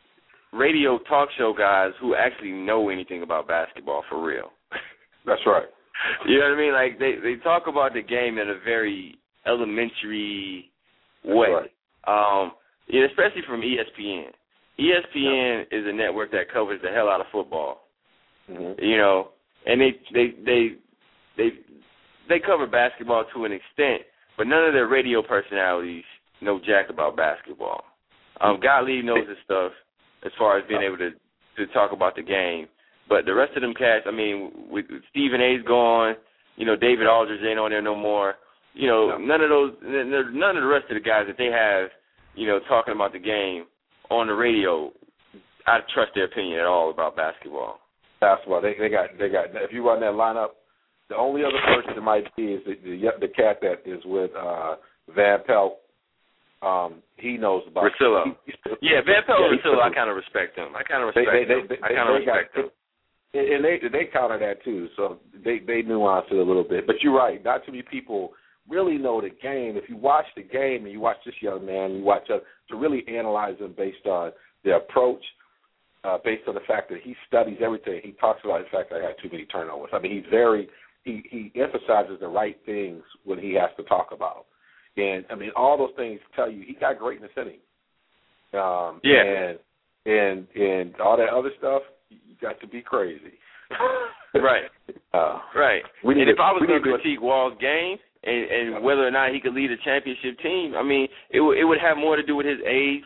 radio talk show guys who actually know anything about basketball for real. That's right. You know what I mean? Like they, they talk about the game in a very elementary way. Right. Um, yeah, especially from E S P N. E S P N yeah. is a network that covers the hell out of football. Mm-hmm. You know. And they, they they they they cover basketball to an extent, but none of their radio personalities know jack about basketball. Um, Gottlieb knows his stuff as far as being able to, to talk about the game, but the rest of them cats, I mean, with Stephen A's gone, you know, David Aldridge ain't on there no more. You know, none of those, none of the rest of the guys that they have, you know, talking about the game on the radio, I trust their opinion at all about basketball. Basketball, they they got they got. If you run that lineup, The only other person it might be is the the, the cat that is with uh, Van Pelt. Um, he knows about Russillo. He, yeah, Van Pelt yeah, and Russillo, I kind of respect him. I kind of respect they, they, him. They, they, I kind of respect got, him. And they they counter that too, so they they nuance it a little bit. But you're right. Not too many people really know the game. If you watch the game and you watch this young man, you watch uh, to really analyze him based on their approach, uh, based on the fact that he studies everything. He talks about the fact that I got too many turnovers. I mean, he's very he he emphasizes the right things when he has to talk about. And I mean, all those things tell you he got greatness in him. Um, yeah. And and and all that other stuff, you got to be crazy. right. Uh, right. We need and if to, I was going to to critique Wall's game and, and whether or not he could lead a championship team, I mean, it w- it would have more to do with his age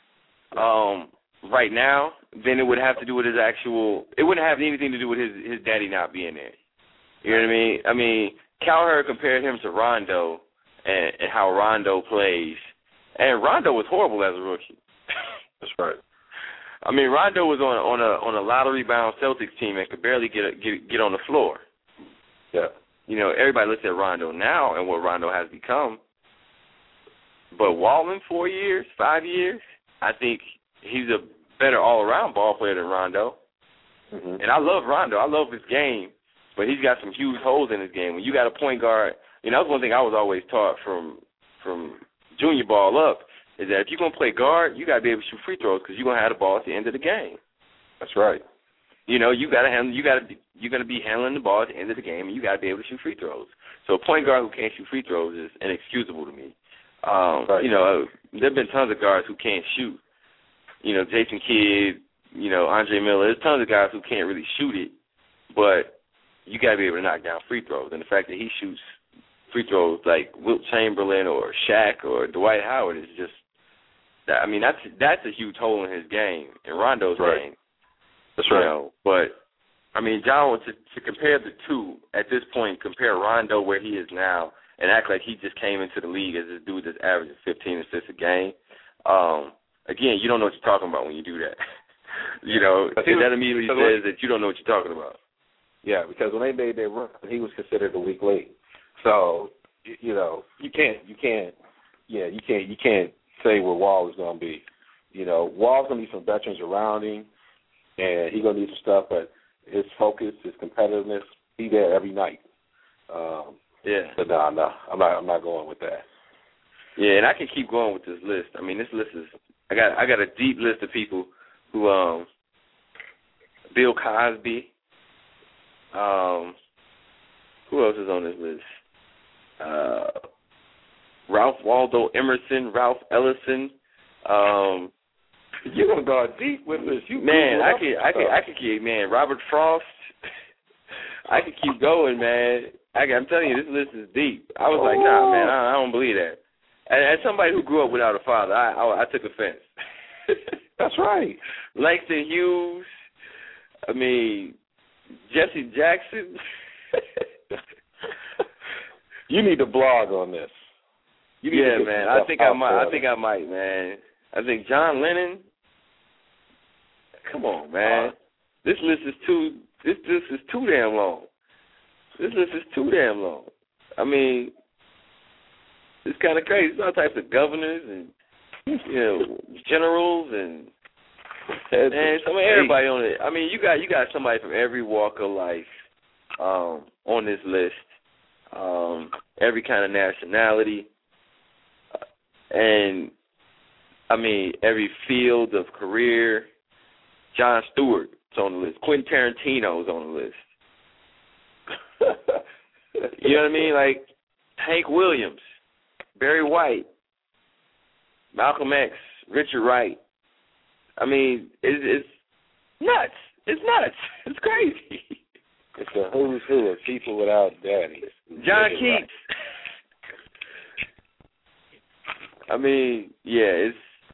um, right now than it would have to do with his actual. It wouldn't have anything to do with his his daddy not being there. You know what I mean? I mean, Cowherd compared him to Rondo and, and how Rondo plays, and Rondo was horrible as a rookie. That's right. I mean, Rondo was on on a on a lottery-bound Celtics team and could barely get a, get get on the floor. Yeah. You know, everybody looks at Rondo now and what Rondo has become. But Wall in four years, five years, I think he's a better all-around ball player than Rondo. Mm-hmm. And I love Rondo. I love his game, but he's got some huge holes in his game. When you got a point guard, you know, that's one thing I was always taught from from junior ball up, is that if you're going to play guard, you got to be able to shoot free throws because you're going to have the ball at the end of the game. That's right. You know, you got to handle. You got to. You're going to be handling the ball at the end of the game, and you got to be able to shoot free throws. So a point guard who can't shoot free throws is inexcusable to me. Um, right. You know, there've been tons of guards who can't shoot. You know, Jason Kidd. You know, Andre Miller. There's tons of guys who can't really shoot it, but you got to be able to knock down free throws. And the fact that he shoots free throws like Wilt Chamberlain or Shaq or Dwight Howard is just. I mean, that's that's a huge hole in his game, in Rondo's right. game. That's right. You know, but, I mean, John, to, to compare the two at this point, compare Rondo where he is now and act like he just came into the league as this dude that's averaging fifteen assists a game, um, again, you don't know what you're talking about when you do that. you know, was, that immediately says that you don't know what you're talking about. Yeah, because when they made their run, he was considered a weak link. So, you know, you can't, you can't, yeah, you can't, you can't say where Wall is going to be. You know, Wall's going to need some veterans around him, and he's going to need some stuff, but his focus, his competitiveness, be there every night. Um, yeah. But no, no, I'm not, I'm not going with that. Yeah, and I can keep going with this list. I mean, this list is, I got, I got a deep list of people who, um, Bill Cosby, um, who else is on this list? Uh, Ralph Waldo Emerson, Ralph Ellison. Um, You're gonna go deep with this, you man. I could, I could, I could keep man. Robert Frost. I could keep going, man. I, I'm telling you, this list is deep. I was like, nah, man, I, I don't believe that. And as somebody who grew up without a father, I, I, I took offense. That's right. Langston Hughes. I mean, Jesse Jackson. You need to blog on this. You need yeah, to man. I think I might. I think I might, man. I think John Lennon. Come on, man. Uh, this list is too. This list is too damn long. This list is too damn long. I mean, it's kind of crazy. There's all types of governors and you know generals and and some of everybody on it. I mean, you got you got somebody from every walk of life um, on this list. Um, every kind of nationality. And, I mean, every field of career. Jon Stewart's on the list. Quentin Tarantino's on the list. You know what I mean? Like, Hank Williams, Barry White, Malcolm X, Richard Wright. I mean, it's, it's nuts. It's nuts. It's crazy. It's a who's who of people without daddies. John Keats. I mean, yeah, it's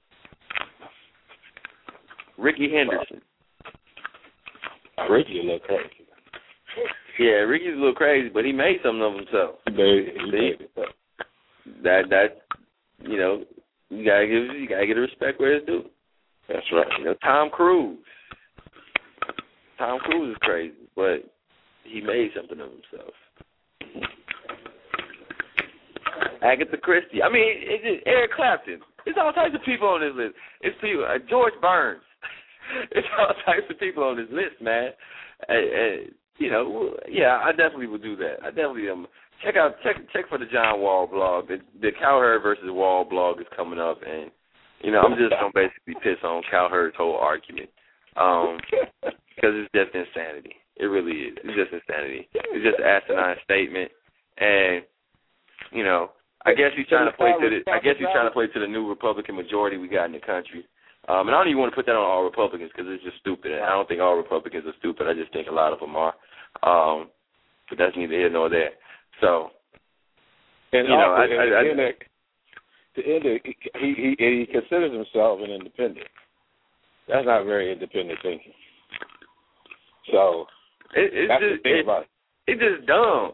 Ricky Henderson. Ricky a little crazy. Yeah, Ricky's a little crazy, but he made something of himself. He made, he made it. That that you know, you gotta give you gotta get the respect where it's due. That's right. You know, Tom Cruise. Tom Cruise is crazy, but he made something of himself. Agatha Christie. I mean, it's just Eric Clapton. There's all types of people on this list. It's people, uh, George Burns. It's all types of people on this list, man. Uh, uh, you know, yeah, I definitely would do that. I definitely um check out check check for the John Wall blog. The, the Cowherd versus Wall blog is coming up, and you know, I'm just gonna basically piss on Cowherd's whole argument, um, because it's just insanity. It really is. It's just insanity. It's just an asinine statement, and you know, I guess he's trying to play to the. I guess he's trying to play to the new Republican majority we got in the country. Um, and I don't even want to put that on all Republicans because it's just stupid. And I don't think all Republicans are stupid. I just think a lot of them are. Um, but that's neither here nor there. So, and you know, also, I, I, I, in the, to end it, he, he he considers himself an independent. That's not very independent thinking. So it, it's that's just, the thing it, about it. It's just dumb.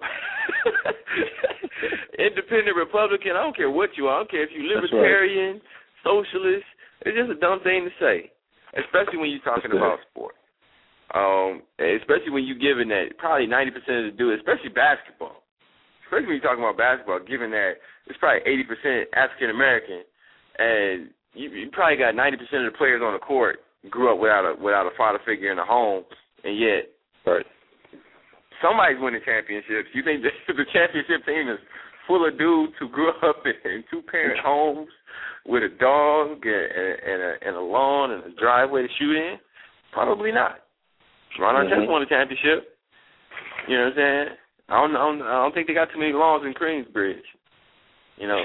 Independent Republican, I don't care what you are. I don't care if you're libertarian, right. socialist. It's just a dumb thing to say, especially when you're talking about sport. Um, especially when you're giving that probably ninety percent of the do, especially basketball. Especially when you're talking about basketball, given that it's probably eighty percent African American, and you, you probably got ninety percent of the players on the court grew up without a without a father figure in the home, and yet right. somebody's winning championships. You think the, the championship team is full of dudes who grew up in, in two-parent homes with a dog and, and, a, and a lawn and a driveway to shoot in? Probably not. Ron Artest mm-hmm. won a championship. You know what I'm saying? I don't, I don't, I don't think they got too many lawns in Queensbridge. You know.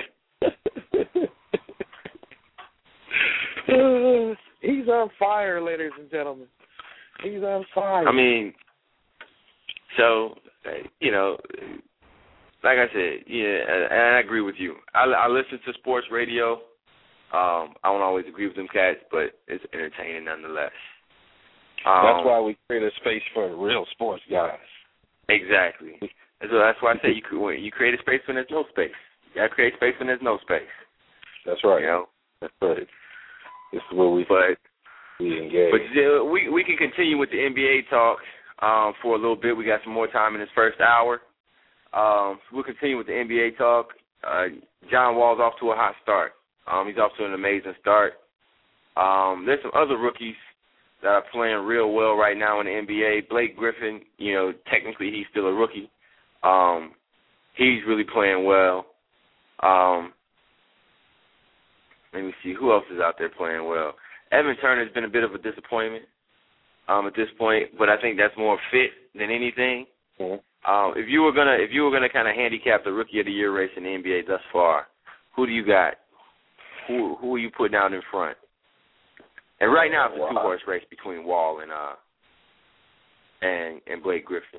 He's on fire, ladies and gentlemen. He's on fire. I mean, so, you know, like I said, yeah, and I agree with you. I, I listen to sports radio. Um, I don't always agree with them cats, but it's entertaining nonetheless. Um, that's why we create a space for real sports guys. Exactly. And so that's why I say you when you create a space when there's no space. You got to create space when there's no space. That's right. You know? That's right. This is where we, but, we engage. But uh, we, we can continue with the N B A talk um, for a little bit. We got some more time in this first hour. Um, so we'll continue with the N B A talk. Uh, John Wall's off to a hot start. Um, he's off to an amazing start. Um, there's some other rookies that are playing real well right now in the N B A. Blake Griffin, you know, technically he's still a rookie. Um, he's really playing well. Um, let me see, who else is out there playing well? Evan Turner's been a bit of a disappointment um, at this point, but I think that's more fit than anything. Mm-hmm. Um, if you were gonna, if you were gonna kind of handicap the Rookie of the Year race in the N B A thus far, who do you got? Who who are you putting out in front? And right now it's a two horse race between Wall and uh and and Blake Griffin.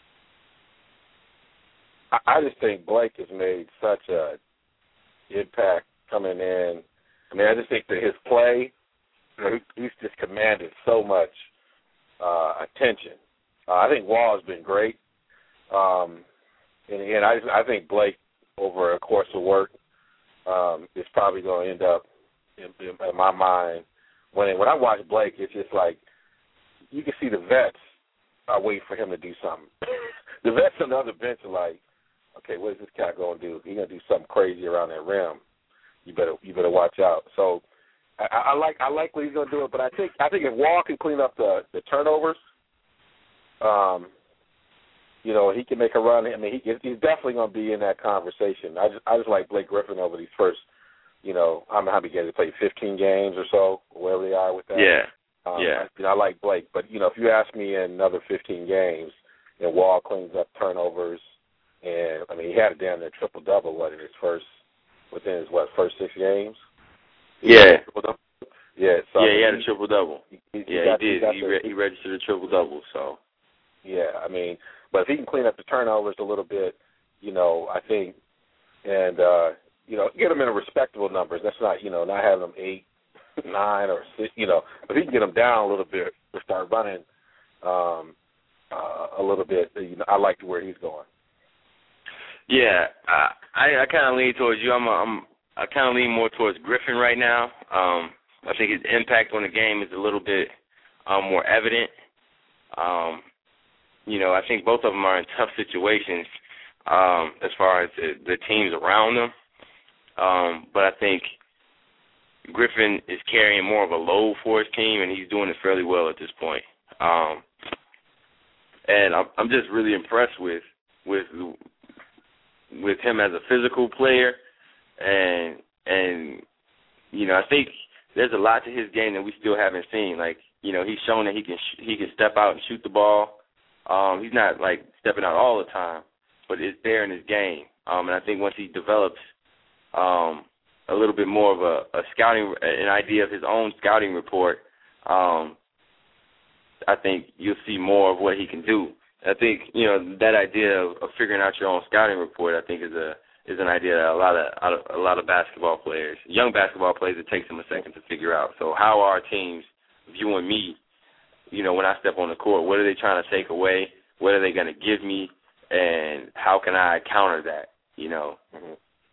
I, I just think Blake has made such a impact coming in. I mean, I just think that his play, you know, he's just commanded so much uh, attention. Uh, I think Wall has been great. Um, and again, I, I think Blake, over a course of work, um, is probably going to end up, in, in, in my mind, when when I watch Blake, it's just like you can see the vets are waiting for him to do something. The vets on the other bench are like, okay, what is this guy going to do? He's going to do something crazy around that rim. You better you better watch out. So I, I like I like what he's going to do it, but I think I think if Wall can clean up the, the turnovers, um, you know, he can make a run. I mean, he, he's definitely going to be in that conversation. I just I just like Blake Griffin over these first, you know, how many games they played, fifteen games or so, wherever they are with that. Yeah, um, yeah. You know, I like Blake, but you know, if you ask me in another fifteen games, and Wall cleans up turnovers, and I mean, he had a damn near triple double what in his first within his what first six games. Yeah. Yeah. So, yeah, he had a triple double. He, he, yeah, got, he did. He, he, re- he registered a triple double. So. Yeah, I mean, but if he can clean up the turnovers a little bit, you know, I think, and uh, you know, get them in a respectable numbers. That's not, you know, not having them eight, nine, or six. You know, if he can get them down a little bit to start running um, uh, a little bit, you know, I like where he's going. Yeah, I I, I kind of lean towards you. I'm a, I'm I kind of lean more towards Griffin right now. Um, I think his impact on the game is a little bit um, more evident. Um, you know, I think both of them are in tough situations um, as far as the, the teams around them. Um, but I think Griffin is carrying more of a load for his team, and he's doing it fairly well at this point. Um, and I'm, I'm just really impressed with with with him as a physical player, and and you know I think there's a lot to his game that we still haven't seen. Like you know he's shown that he can sh- he can step out and shoot the ball. Um, he's not like stepping out all the time, but it's there in his game. Um, and I think once he develops um, a little bit more of a, a scouting, an idea of his own scouting report, um, I think you'll see more of what he can do. I think you know that idea of, of figuring out your own scouting report. I think is a is an idea that a lot of a lot of basketball players, young basketball players, it takes them a second to figure out. So how are teams viewing me? You know, when I step on the court, what are they trying to take away? What are they going to give me? And how can I counter that? You know. Mm-hmm.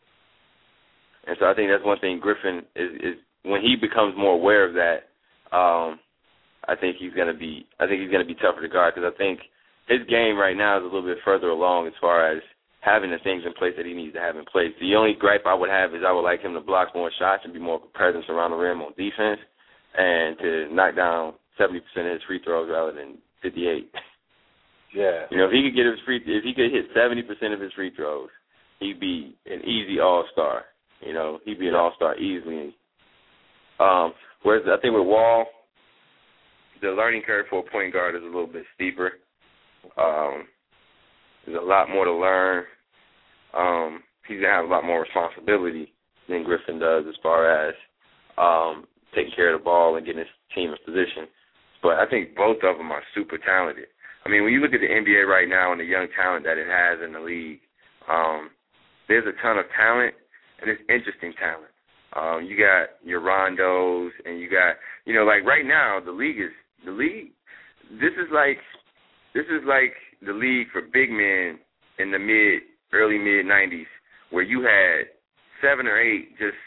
And so I think that's one thing Griffin is, is when he becomes more aware of that. Um, I think he's going to be. I think he's going to be tougher to guard because I think his game right now is a little bit further along as far as having the things in place that he needs to have in place. The only gripe I would have is I would like him to block more shots and be more of a presence around the rim on defense, and to knock down seventy percent of his free throws rather than fifty-eight. Yeah. You know, if he could get his free, if he could hit seventy percent of his free throws, he'd be an easy all-star. You know, he'd be an all-star easily. Um, whereas I think with Wall, the learning curve for a point guard is a little bit steeper. Um, there's a lot more to learn. Um, he's gonna have a lot more responsibility than Griffin does as far as um, taking care of the ball and getting his team in position. But I think both of them are super talented. I mean, when you look at the N B A right now and the young talent that it has in the league, um, there's a ton of talent, and it's interesting talent. Um, you got your Rondos, and you got, you know, like right now, the league is, the league, this is like, this is like the league for big men in the mid, early mid-nineties, where you had seven or eight just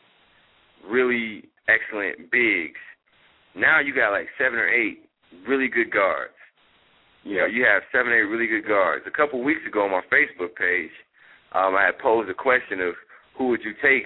really excellent bigs. Now you got like seven or eight really good guards. You know, you have seven or eight really good guards. A couple weeks ago on my Facebook page, um, I had posed a question of who would you take,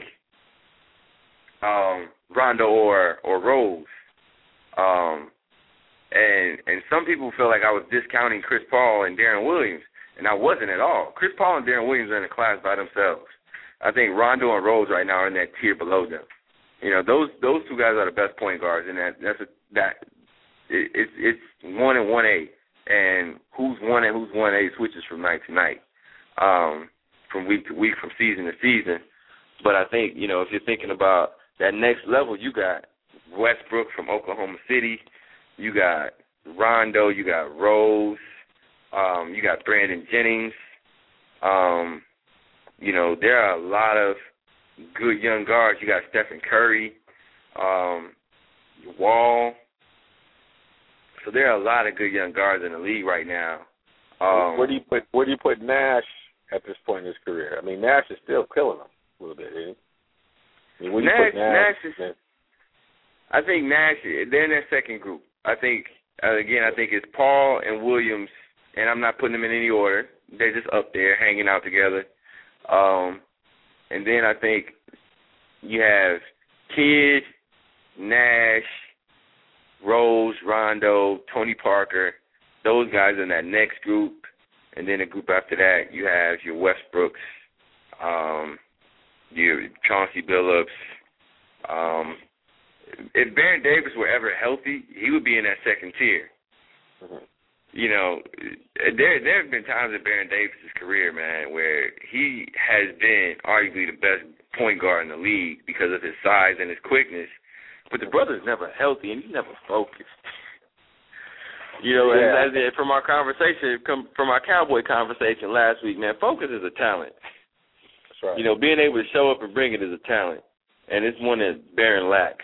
um, Rondo or or Rose, um, and and some people feel like I was discounting Chris Paul and Deron Williams, and I wasn't at all. Chris Paul and Deron Williams are in a class by themselves. I think Rondo and Rose right now are in that tier below them. You know, those those two guys are the best point guards, and that that's a, that it, it's it's one and one A, and who's one and who's one A switches from night to night, um, from week to week, from season to season. But I think, you know, if you're thinking about that next level, you got Westbrook from Oklahoma City, you got Rondo, you got Rose, um, you got Brandon Jennings. Um, you know, there are a lot of good young guards. You got Stephen Curry, um, Wall. So there are a lot of good young guards in the league right now. Um, where do you put Where do you put Nash at this point in his career? I mean, Nash is still killing him a little bit, isn't he? I mean, where do you Nash, put Nash? Nash is, I think Nash, they're in that second group. I think, uh, again, I think it's Paul and Williams, and I'm not putting them in any order. They're just up there hanging out together. Um, and then I think you have Kidd, Nash, Rose, Rondo, Tony Parker, those guys in that next group. And then the group after that, you have your Westbrooks, um, your Chauncey Billups. Um, if Baron Davis were ever healthy, he would be in that second tier. Mm-hmm. You know, there there have been times in Baron Davis' career, man, where he has been arguably the best point guard in the league because of his size and his quickness. But the brother's never healthy, and he's never focused. You know, yeah. as, as from our conversation, from our Cowboy conversation last week, man, focus is a talent. That's right. You know, being able to show up and bring it is a talent, and it's one that Baron lacks.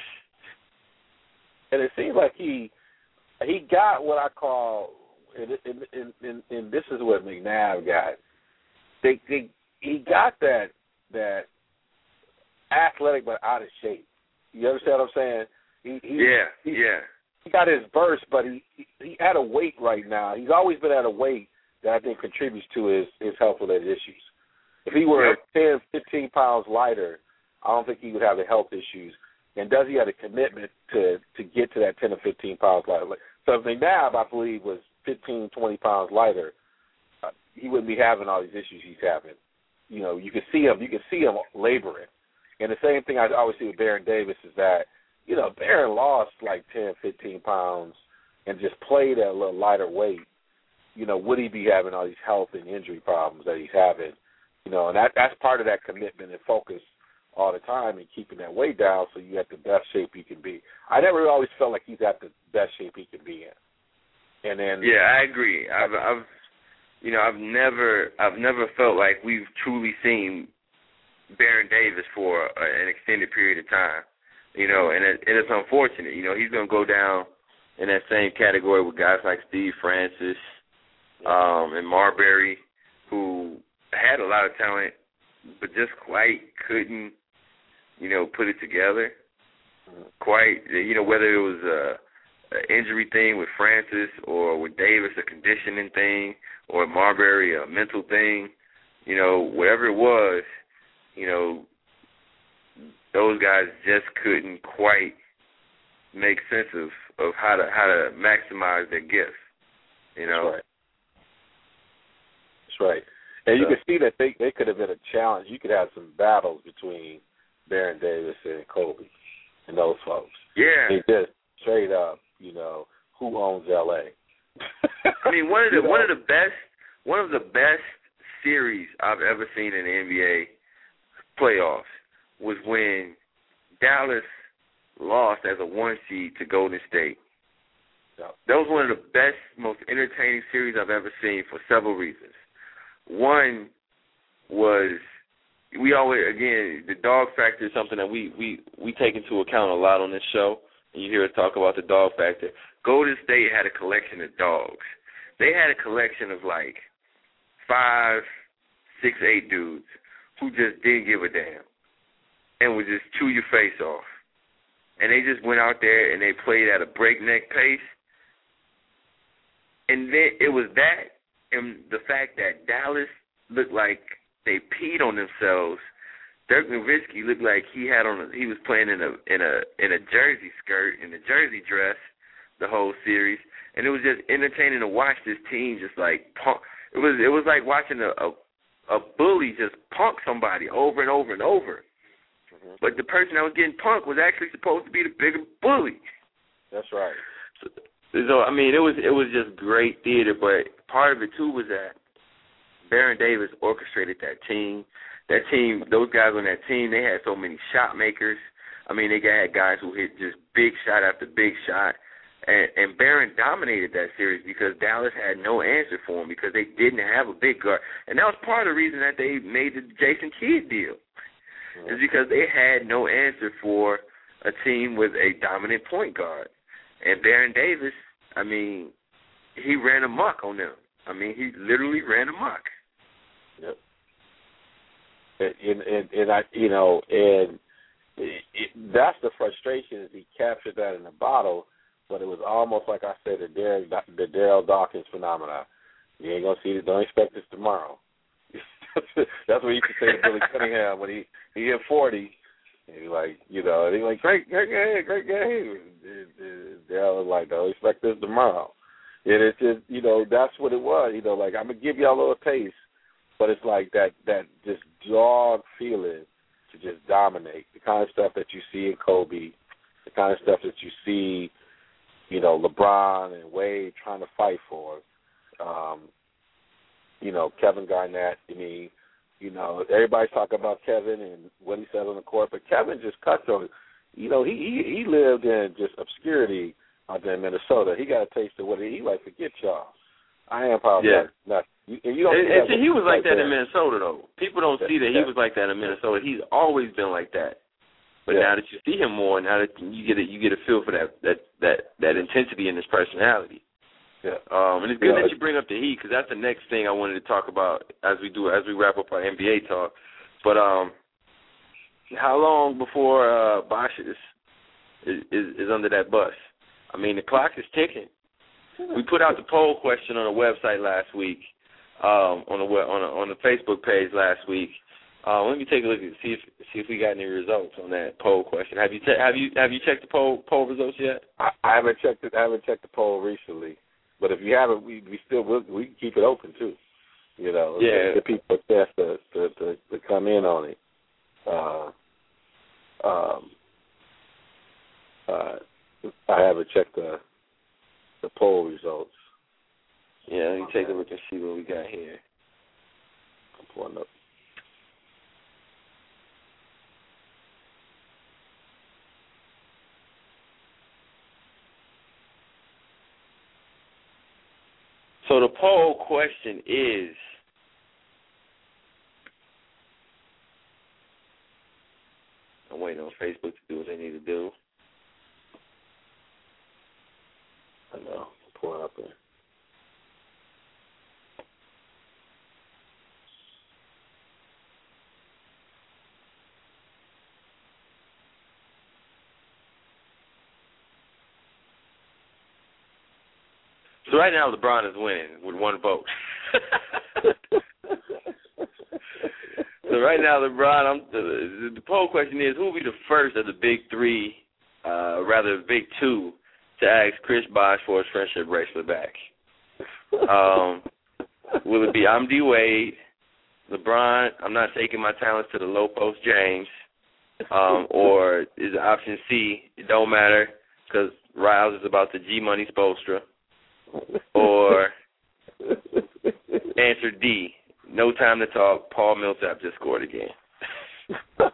And it seems like he he got what I call, and, and, and, and this is what McNabb got. They, they he got that that athletic but out of shape. You understand what I'm saying? He, he, yeah, he, yeah. He got his burst, but he, he he at a weight right now. He's always been at a weight that I think contributes to his, his health-related issues. If he were yep. ten, fifteen pounds lighter, I don't think he would have the health issues. And does he have a commitment to, to get to that ten or fifteen pounds lighter? So if McNabb, I believe, was fifteen, twenty pounds lighter, uh, he wouldn't be having all these issues he's having. You know, you can see him, you can see him laboring. And the same thing I always see with Baron Davis is that, you know, Baron lost like ten, fifteen pounds and just played at a little lighter weight. You know, would he be having all these health and injury problems that he's having? You know, and that that's part of that commitment and focus all the time and keeping that weight down so you have the best shape you can be. I never always felt like he's at the best shape he can be in. And then yeah, I agree. I've, I've, you know, I've never, I've never felt like we've truly seen Baron Davis for a, an extended period of time. You know, and it, and it's unfortunate. You know, he's going to go down in that same category with guys like Steve Francis um, and Marbury, who had a lot of talent, but just quite couldn't, you know, put it together. Quite, you know, whether it was a, a injury thing with Francis or with Davis, a conditioning thing, or Marbury, a mental thing, you know, whatever it was, you know, those guys just couldn't quite make sense of, of how to how to maximize their gifts. You know, that's right. That's right. And you can see that they, they could have been a challenge. You could have some battles between Baron Davis and Kobe and those folks. Yeah. It's just straight up, you know, who owns L A? I mean, one of the you know? one of the best one of the best series I've ever seen in the N B A playoffs was when Dallas lost as a one seed to Golden State. Yeah. That was one of the best, most entertaining series I've ever seen for several reasons. One was we always, again, the dog factor is something that we, we, we take into account a lot on this show. And you hear us talk about the dog factor. Golden State had a collection of dogs. They had a collection of like five, six, eight dudes who just didn't give a damn and would just chew your face off. And they just went out there and they played at a breakneck pace. And then it was that and the fact that Dallas looked like they peed on themselves. Dirk Nowitzki looked like he had on a, he was playing in a in a in a jersey skirt, in a jersey dress the whole series. And it was just entertaining to watch this team just like punk. It was it was like watching a a, a bully just punk somebody over and over and over. Mm-hmm. But the person that was getting punked was actually supposed to be the bigger bully. That's right. So, so I mean, it was it was just great theater. But part of it too was that Baron Davis orchestrated that team. That team, those guys on that team, they had so many shot makers. I mean, they had guys who hit just big shot after big shot. And, and Baron dominated that series because Dallas had no answer for him because they didn't have a big guard. And that was part of the reason that they made the Jason Kidd deal. Is because they had no answer for a team with a dominant point guard. And Baron Davis, I mean, he ran amok on them. I mean, he literally ran amok. Yep. And, and, and I, you know, and it, it, that's the frustration is he captured that in the bottle, but it was almost like I said, the Darryl, the Darryl Dawkins phenomenon. You ain't going to see it. Don't expect this tomorrow. That's what he used to say to Billy Cunningham when he, he hit forty. And he like, you know, and he like, great, great game, great game. Darryl was like, don't expect this tomorrow. And it's just, you know, that's what it was. You know, like, I'm going to give y'all a little taste, but it's like that, that just dog feeling to just dominate. The kind of stuff that you see in Kobe, the kind of stuff that you see, you know, LeBron and Wade trying to fight for. Um, you know, Kevin Garnett, I mean, you know, everybody's talking about Kevin and what he said on the court, but Kevin just cuts on it. You know, he, he he lived in just obscurity out there in Minnesota. He got a taste of what he, he like, forget y'all. I am proud yeah. of that. And you don't and, and see, he was like that there. in Minnesota, though. People don't see that he yeah. was like that in Minnesota. He's always been like that. But yeah. now that you see him more, now that you get a, you get a feel for that that that, that intensity in his personality. Yeah. Um, and it's good yeah. that you bring up the Heat because that's the next thing I wanted to talk about as we do as we wrap up our N B A talk. But um, how long before uh, Bosh is, is is under that bus? I mean, the clock is ticking. We put out the poll question on the website last week, um, on the on the, on the Facebook page last week, Uh, let me take a look and see if see if we got any results on that poll question. Have you te- have you have you checked the poll poll results yet? I, I haven't checked it. I haven't checked the poll recently, but if you haven't, we we still will, we can keep it open too. You know, yeah. give people a chance to, to to to come in on it. Uh, um, uh, I haven't checked the the poll results. Yeah, let me take a look and see what we got here. I'm pulling up. So the poll question is, I'm waiting on Facebook to do what they need to do. I know. I'm pulling up there. So right now LeBron is winning with one vote. So right now LeBron, I'm, the, the poll question is, who will be the first of the big three, uh, rather the big two, to ask Chris Bosh for his friendship bracelet back? Um, will it be I'm D Wade, LeBron, I'm not taking my talents to the low post James, um, or is it option C, it don't matter because Riles is about the G-Money Spoelstra? Or answer D, no time to talk, Paul Millsap just scored again. So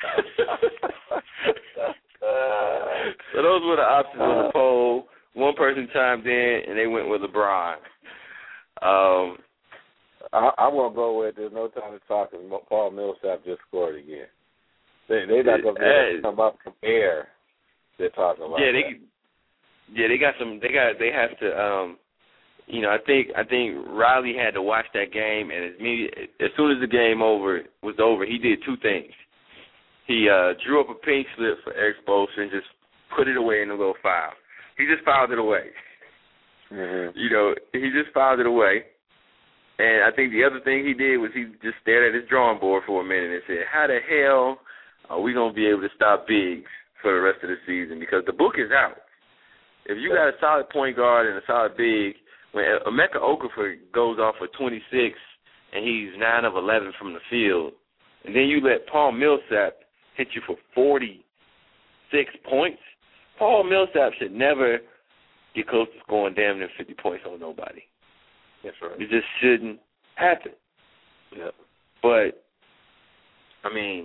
those were the options on the poll. One person chimed in, and they went with LeBron. Um, I, I'm going to go with there's no time to talk, and Paul Millsap just scored again. They, they're not going to be able to come up from air. They're talking about yeah, they, that. Yeah, they got some. They got. They have to. Um, you know, I think. I think Riley had to watch that game, and as many, as soon as the game over was over, he did two things. He uh, drew up a pink slip for Eric Spoelstra and just put it away in a little file. He just filed it away. Mm-hmm. You know, he just filed it away. And I think the other thing he did was he just stared at his drawing board for a minute and said, "How the hell are we gonna be able to stop Biggs for the rest of the season? Because the book is out. If you got a solid point guard and a solid big, when Emeka Okafor goes off for twenty-six and he's nine of eleven from the field, and then you let Paul Millsap hit you for forty-six points, Paul Millsap should never get close to scoring damn near fifty points on nobody. That's right. It just shouldn't happen. Yeah. But, I mean,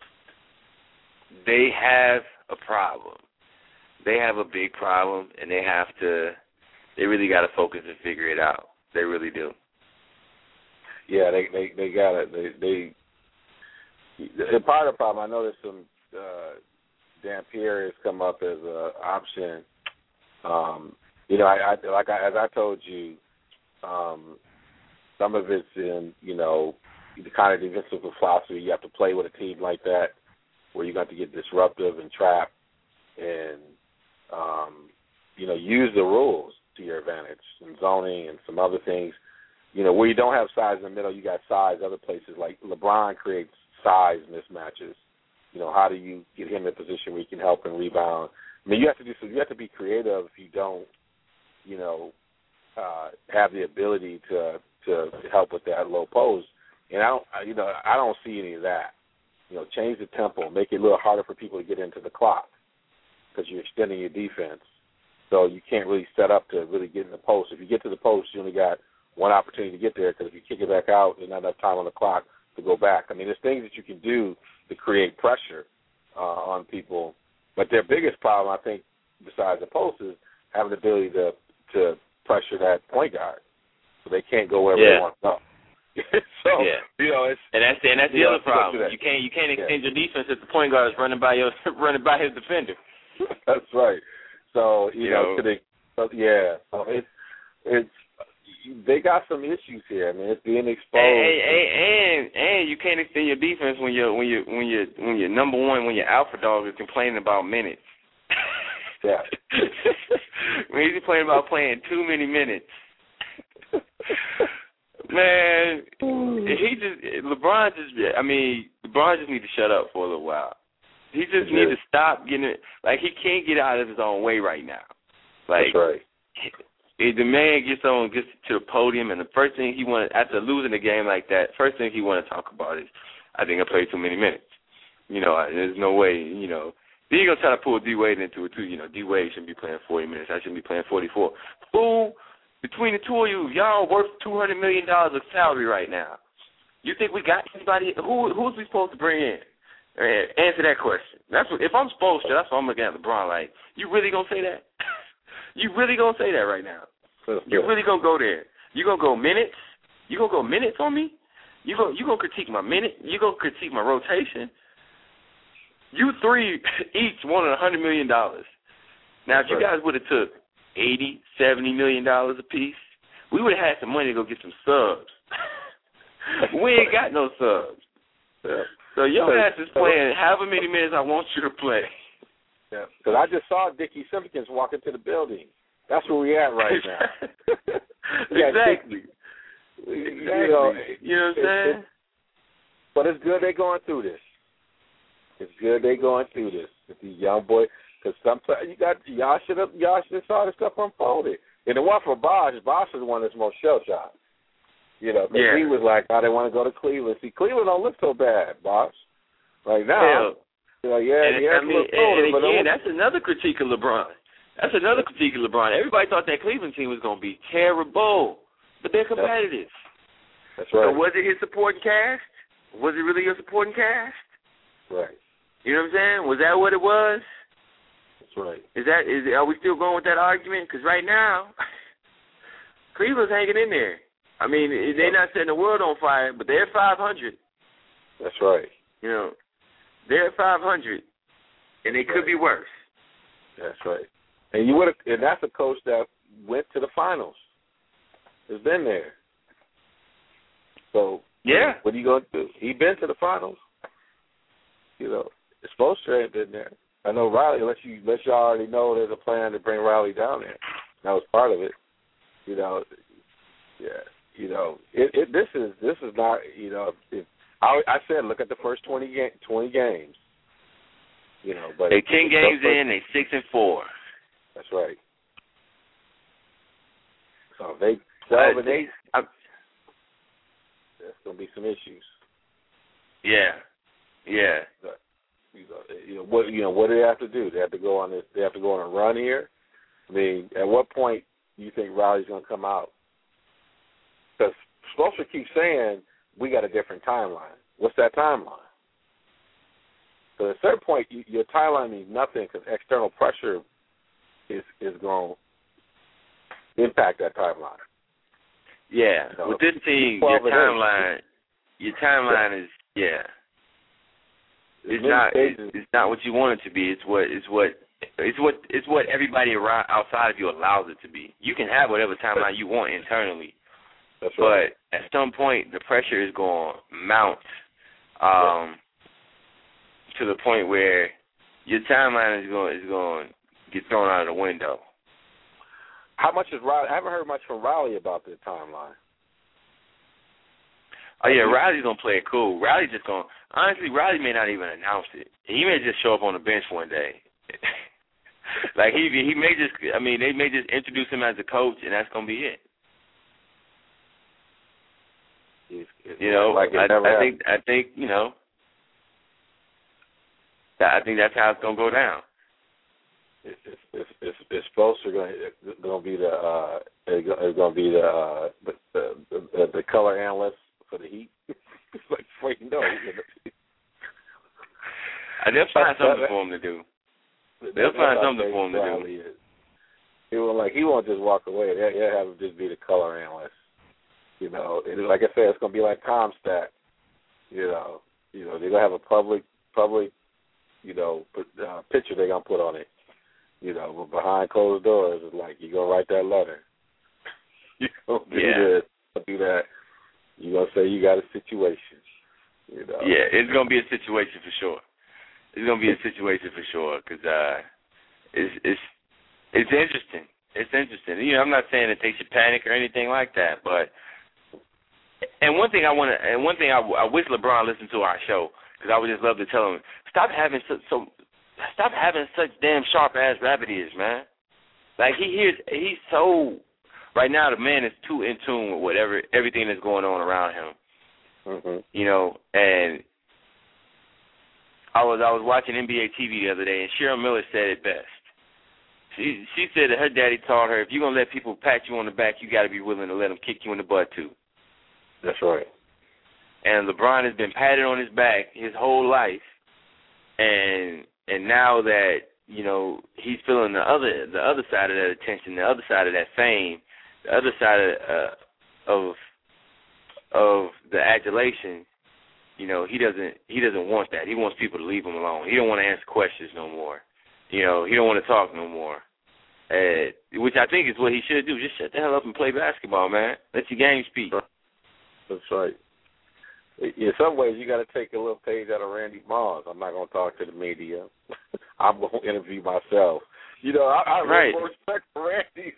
they have a problem. They have a big problem, and they have to, they really got to focus and figure it out. They really do. Yeah, they they, they got it. They, they, and part of the problem, I know there's some, uh, Dan Pierre has come up as an option. Um, you know, I, I like I, as I told you, um, some of it's in, you know, the kind of defensive philosophy you have to play with a team like that, where you got to get disruptive and trap, and um, you know, use the rules to your advantage, and zoning and some other things. You know, where you don't have size in the middle, you got size other places. Like LeBron creates size mismatches. You know, how do you get him in a position where he can help and rebound? I mean, you have to do so. You have to be creative if you don't, you know, uh, have the ability to to help with that low post. And I don't, you know, I don't see any of that. You know, change the tempo, make it a little harder for people to get into the clock because you're extending your defense. So you can't really set up to really get in the post. If you get to the post, you only got one opportunity to get there because if you kick it back out, there's not enough time on the clock to go back. I mean, there's things that you can do to create pressure uh, on people. But their biggest problem, I think, besides the post, is having the ability to to pressure that point guard, so they can't go wherever yeah. they want to go. so yeah. you know, it's and that's and that's the you know, other problem. You can't you can't extend yeah. your defense if the point guard is running by your running by his defender. That's right. So you, you know, know. They, so, yeah. So it's it's they got some issues here. I mean, it's being exposed. And and, and and you can't extend your defense when you're when you when you when you're number one when your alpha dog is complaining about minutes. Yeah. When he's complaining about playing too many minutes. Man, he just LeBron just. I mean, LeBron just need to shut up for a little while. He just need to stop getting it. Like, he can't get out of his own way right now. Like, that's right. If the man gets on, gets to the podium, and the first thing he want after losing a game like that, first thing he want to talk about is, I think I played too many minutes. You know, there's no way. You know, then you're gonna try to pull D Wade into it too. You know, D Wade shouldn't be playing forty minutes. I shouldn't be playing forty-four. Fool. Between the two of you, y'all are worth two hundred million dollars of salary right now. You think we got anybody? Who who's we supposed to bring in? Answer that question. That's what, if I'm supposed to, that's what I'm looking at LeBron like, you really going to say that? You really going to say that right now? You really going to go there? You going to go minutes? You going to go minutes on me? You going you gonna critique my minute? You going to critique my rotation? You three each wanted one hundred million dollars. Now, if you guys would have took eighty, seventy million dollars apiece, we would have had some money to go get some subs. We ain't got no subs. Yeah. So your ass is playing however many minutes I want you to play. Yeah, because I just saw Dickie Simpkins walk into the building. That's where we at right now. Exactly. Exactly. You know, you know what I'm saying? But it's good they're going through this. It's good they're going through this with these young boys. Because sometimes you got y'all should have y'all should have saw this stuff unfolded. And the one for Bosh, Bosh is the one that's most shell shocked. You know, because yeah. he was like, I didn't want to go to Cleveland. See, Cleveland don't look so bad, Bosh. Like now, you know, yeah, and, yeah. I mean, and, and again, that's another critique of LeBron. That's another critique of LeBron. Everybody thought that Cleveland team was going to be terrible, but they're competitive. That's right. So was it his supporting cast? Was it really your supporting cast? Right. You know what I'm saying? Was that what it was? That's right. Is that is are we still going with that argument? Because right now, Cleveland's hanging in there. I mean, they're not setting the world on fire, but they're five hundred. That's right. You know, they're five hundred, and they could right. be worse. That's right. And you would have, and that's a coach that went to the finals. Has been there. So yeah, what are you going to do? He been to the finals. You know, Spoelstra ain't been there. I know Riley. Unless you, unless you already know there's a plan to bring Riley down there. That was part of it. You know, yeah. You know, it, it, this is this is not. You know, it, I, I said look at the first twenty, ga- twenty games. You know, but they ten games in, they six and four. That's right. So they twelve uh, and eight. I'm, there's gonna be some issues. Yeah, yeah. But, you know, you know what? You know what do they have to do? They have to go on this. They have to go on a run here. I mean, at what point do you think Riley's gonna come out? Because Spoelstra keeps saying we got a different timeline. What's that timeline? So at a certain point, you, your timeline means nothing because external pressure is is going to impact that timeline. Yeah, you know, with this team, your timeline, your timeline is yeah. It's not it's, it's not what you want it to be. It's what it's what it's what it's what everybody around outside of you allows it to be. You can have whatever timeline you want internally. That's right. But at some point, the pressure is going to mount um, yeah. to the point where your timeline is going is going to get thrown out of the window. How much is Riley? I haven't heard much from Riley about the timeline. Oh yeah, Riley's gonna play it cool. Riley's just gonna honestly, Riley may not even announce it. He may just show up on the bench one day. Like he he may just I mean they may just introduce him as a coach and that's gonna be it. It's, it's you know, like I, I think I think you know, I think that's how it's gonna go down. It's it's it's, it's supposed to going to be the uh, it's going to be the, uh, the, the the the color analyst for the Heat. It's like wait no. I they'll find something for him to do. They'll find something for him to do. Is. He will like he won't just walk away. They'll, they'll have him just be the color analyst. You know, it, like I said, it's going to be like Comstat. You know, you know they're going to have a public public, you know, uh, picture they're going to put on it. You know, but behind closed doors, it's like you're going to write that letter. You don't do yeah. this, do that. You're going to say you got a situation. You know. Yeah, it's going to be a situation for sure. It's going to be a situation for sure because uh, it's, it's, it's interesting. It's interesting. You know, I'm not saying that they should panic or anything like that, but And one thing I want to, and one thing I, I wish LeBron listened to our show, because I would just love to tell him, stop having so, so stop having such damn sharp ass rabbit ears, man. Like he hears, he's so right now. The man is too in tune with whatever everything that's going on around him. Mm-hmm. You know, and I was I was watching N B A T V the other day, and Cheryl Miller said it best. She she said that her daddy taught her, if you're gonna let people pat you on the back, you got to be willing to let them kick you in the butt too. That's right. And LeBron has been patted on his back his whole life, and and now that you know he's feeling the other the other side of that attention, the other side of that fame, the other side of uh, of of the adulation. You know, he doesn't he doesn't want that. He wants people to leave him alone. He don't want to answer questions no more. You know, he don't want to talk no more. Uh, which I think is what he should do. Just shut the hell up and play basketball, man. Let your game speak. That's right. In some ways, you got to take a little page out of Randy Moss. I'm not going to talk to the media. I'm going to interview myself. You know, I, I right. really respect Randy.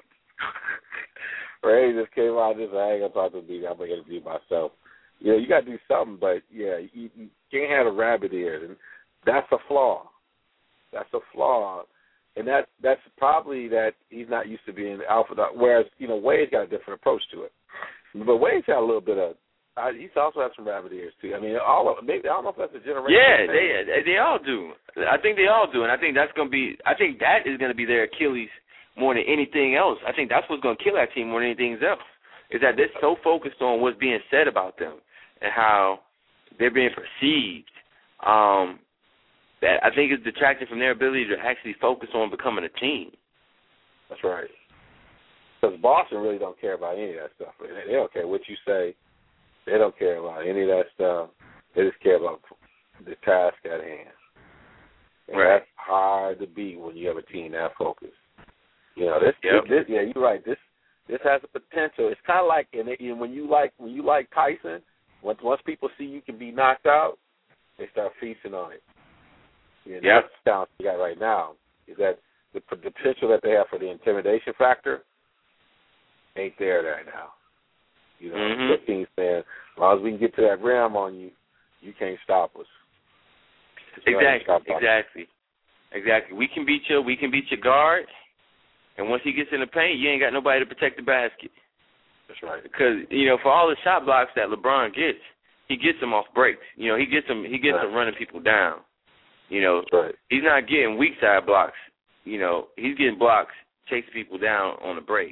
Randy just came out and just said, I ain't going to talk to the media. I'm going to interview myself. You know, you got to do something, but, yeah, you, you can't have a rabbit ear. And that's a flaw. That's a flaw. And that that's probably that he's not used to being alpha dog, whereas, you know, Wade's got a different approach to it. But Wade's got a little bit of, uh, he's also has some rabbit ears, too. I mean, all of maybe I don't know if that's a generation. Yeah, they they all do. I think they all do. And I think that's going to be, I think that is going to be their Achilles more than anything else. I think that's what's going to kill that team more than anything else, is that they're so focused on what's being said about them and how they're being perceived. Um, that I think is detracting from their ability to actually focus on becoming a team. That's right. Because Boston really don't care about any of that stuff. They don't care what you say. They don't care about any of that stuff. They just care about the task at hand. And right. That's hard to beat when you have a team that focused. You know, this, yep. this, this yeah, you're right. This this has the potential. It's kind of like in it, when you like when you like Tyson. Once once people see you can be knocked out, they start feasting on it. Yeah, yep. That's the challenge you got right now, is that the, the potential that they have for the intimidation factor ain't there right now. You know, mm-hmm. the team's saying, as long as we can get to that rim on you, you can't stop us. Exactly, stop exactly, us. exactly. We can beat you. We can beat your guard, and once he gets in the paint, you ain't got nobody to protect the basket. That's right. Because you know, for all the shot blocks that LeBron gets, he gets them off breaks. You know, he gets them. He gets right. them running people down. You know, right. he's not getting weak side blocks. You know, he's getting blocks, chasing people down on a break.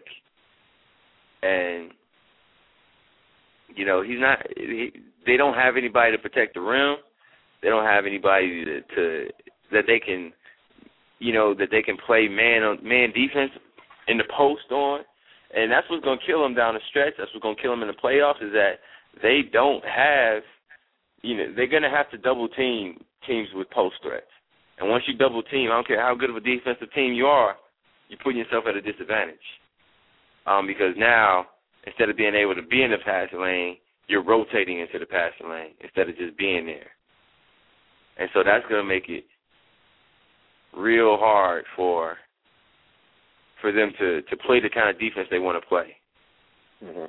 And, you know, he's not, he, they don't have anybody to protect the rim. They don't have anybody to, to, that they can, you know, that they can play man on man defense in the post on. And that's what's going to kill them down the stretch. That's what's going to kill them in the playoffs, is that they don't have, you know, they're going to have to double team teams with post threats. And once you double team, I don't care how good of a defensive team you are, you're putting yourself at a disadvantage. Um, because now, instead of being able to be in the passing lane, you're rotating into the passing lane instead of just being there. And so that's going to make it real hard for for them to, to play the kind of defense they want to play. Mm-hmm.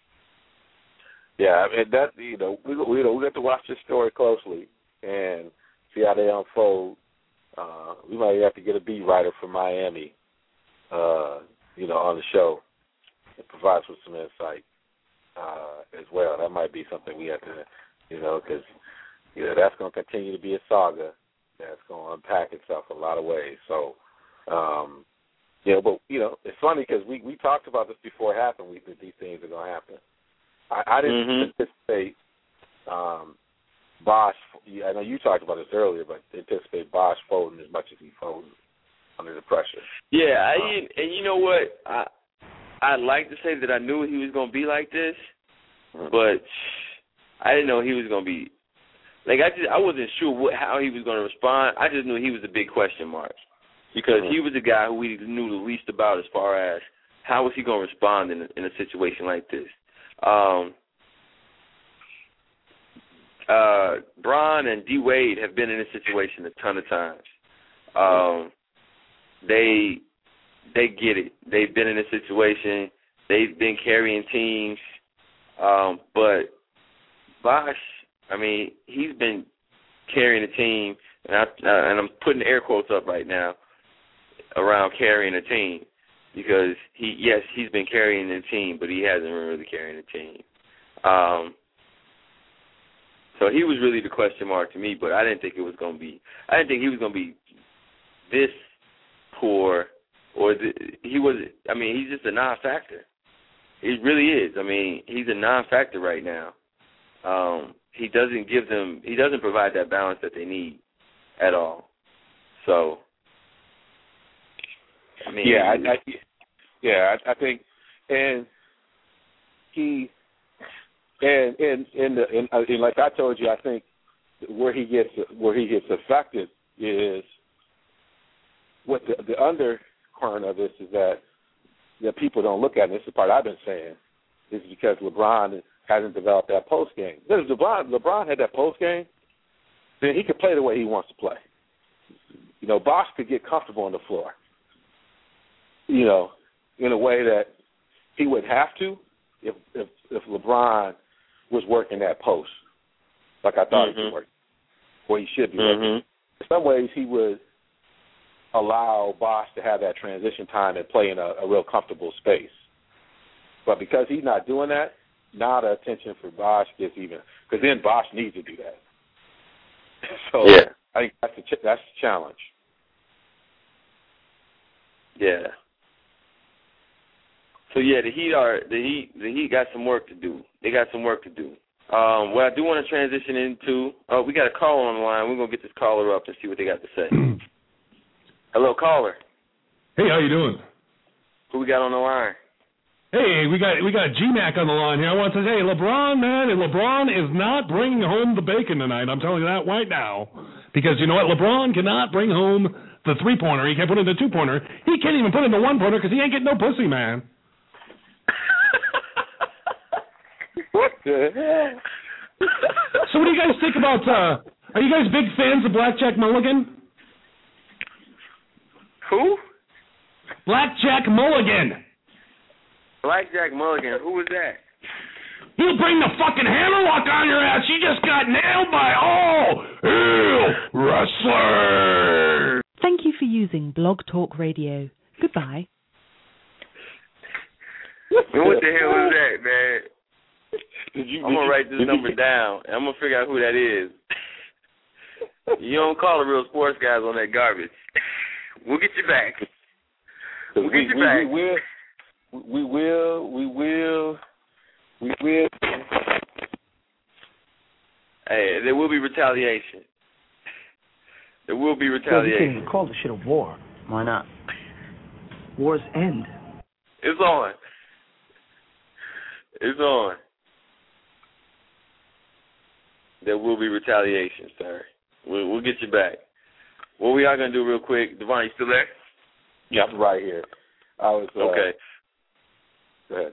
Yeah, I mean, that, you know, we we, we have to watch this story closely and see how they unfold. Uh, we might have to get a beat writer from Miami, uh, you know, on the show. It provides with some insight uh, as well. That might be something we have to, you know, because you know, that's going to continue to be a saga that's going to unpack itself in a lot of ways. So, um, you know, but, you know, it's funny because we, we talked about this before it happened, we, that these things are going to happen. I, I didn't mm-hmm. anticipate um, Bosh, I know you talked about this earlier, but anticipate Bosh folding as much as he folded under the pressure. Yeah, I, um, and you know what? I, I'd like to say that I knew he was going to be like this, mm-hmm. but I didn't know he was going to be, like, I just I wasn't sure what, how he was going to respond. I just knew he was a big question mark because mm-hmm. he was the guy who we knew the least about as far as how was he going to respond in a, in a situation like this. Um, uh, Bron and D. Wade have been in this situation a ton of times. Um, they they get it. They've been in this situation. They've been carrying teams Um, but Bosh, I mean, he's been carrying the team, and, I, uh, and I'm putting air quotes up right now around carrying the team because, he yes, he's been carrying the team, but he hasn't been really carrying the team. Um, so he was really the question mark to me, but I didn't think it was going to be – I didn't think he was going to be this poor or the, he was – I mean, he's just a non-factor. He really is. I mean, he's a non-factor right now. Um, he doesn't give them – he doesn't provide that balance that they need at all. So, I mean – Yeah, I, I, yeah, I, I think – and he – And and and, the, and and like I told you, I think where he gets where he gets affected is what the, the undercurrent of this is that that people don't look at. And this is the part I've been saying is because LeBron hasn't developed that post game. If LeBron LeBron had that post game, then he could play the way he wants to play. You know, Bosh could get comfortable on the floor. You know, in a way that he would have to if if, if LeBron was working that post, like I thought mm-hmm. he was working, or he should be mm-hmm. working. In some ways, he would allow Bosh to have that transition time and play in a, a real comfortable space. But because he's not doing that, now the attention for Bosh gets even, because then Bosh needs to do that. So yeah. I think that's the, ch- that's the challenge. Yeah. So yeah, the Heat are the Heat. The Heat got some work to do. They got some work to do. Um, what I do want to transition into, oh, we got a caller on the line. We're gonna get this caller up and see what they got to say. Hello, caller. Hey, how you doing? Who we got on the line? Hey, we got we got G Mac on the line here. I want to say, hey, LeBron, man, LeBron is not bringing home the bacon tonight. I'm telling you that right now, because you know what? LeBron cannot bring home the three pointer. He can't put in the two pointer. He can't even put in the one pointer because he ain't getting no pussy, man. What the hell? So what do you guys think about, uh, are you guys big fans of Blackjack Mulligan? Who? Blackjack Mulligan. Blackjack Mulligan. Who was that? He'll bring the fucking hammerlock on your ass. You just got nailed by all heel wrestler. Thank you for using Blog Talk Radio. Goodbye. Man, what the hell was that, man? Did you, I'm going to write this number you, down, and I'm going to figure out who that is. You don't call the real sports guys on that garbage. We'll get you back. We'll get we, you we, back. We will, we will, we will, we will. Hey, there will be retaliation. There will be retaliation. You can't even call this shit a war. Why not? Wars end. It's on. It's on. There will be retaliation, sir. We'll, we'll get you back. What we are going to do real quick, Devon, you still there? Yeah, I'm right here. I was uh, okay. Go ahead.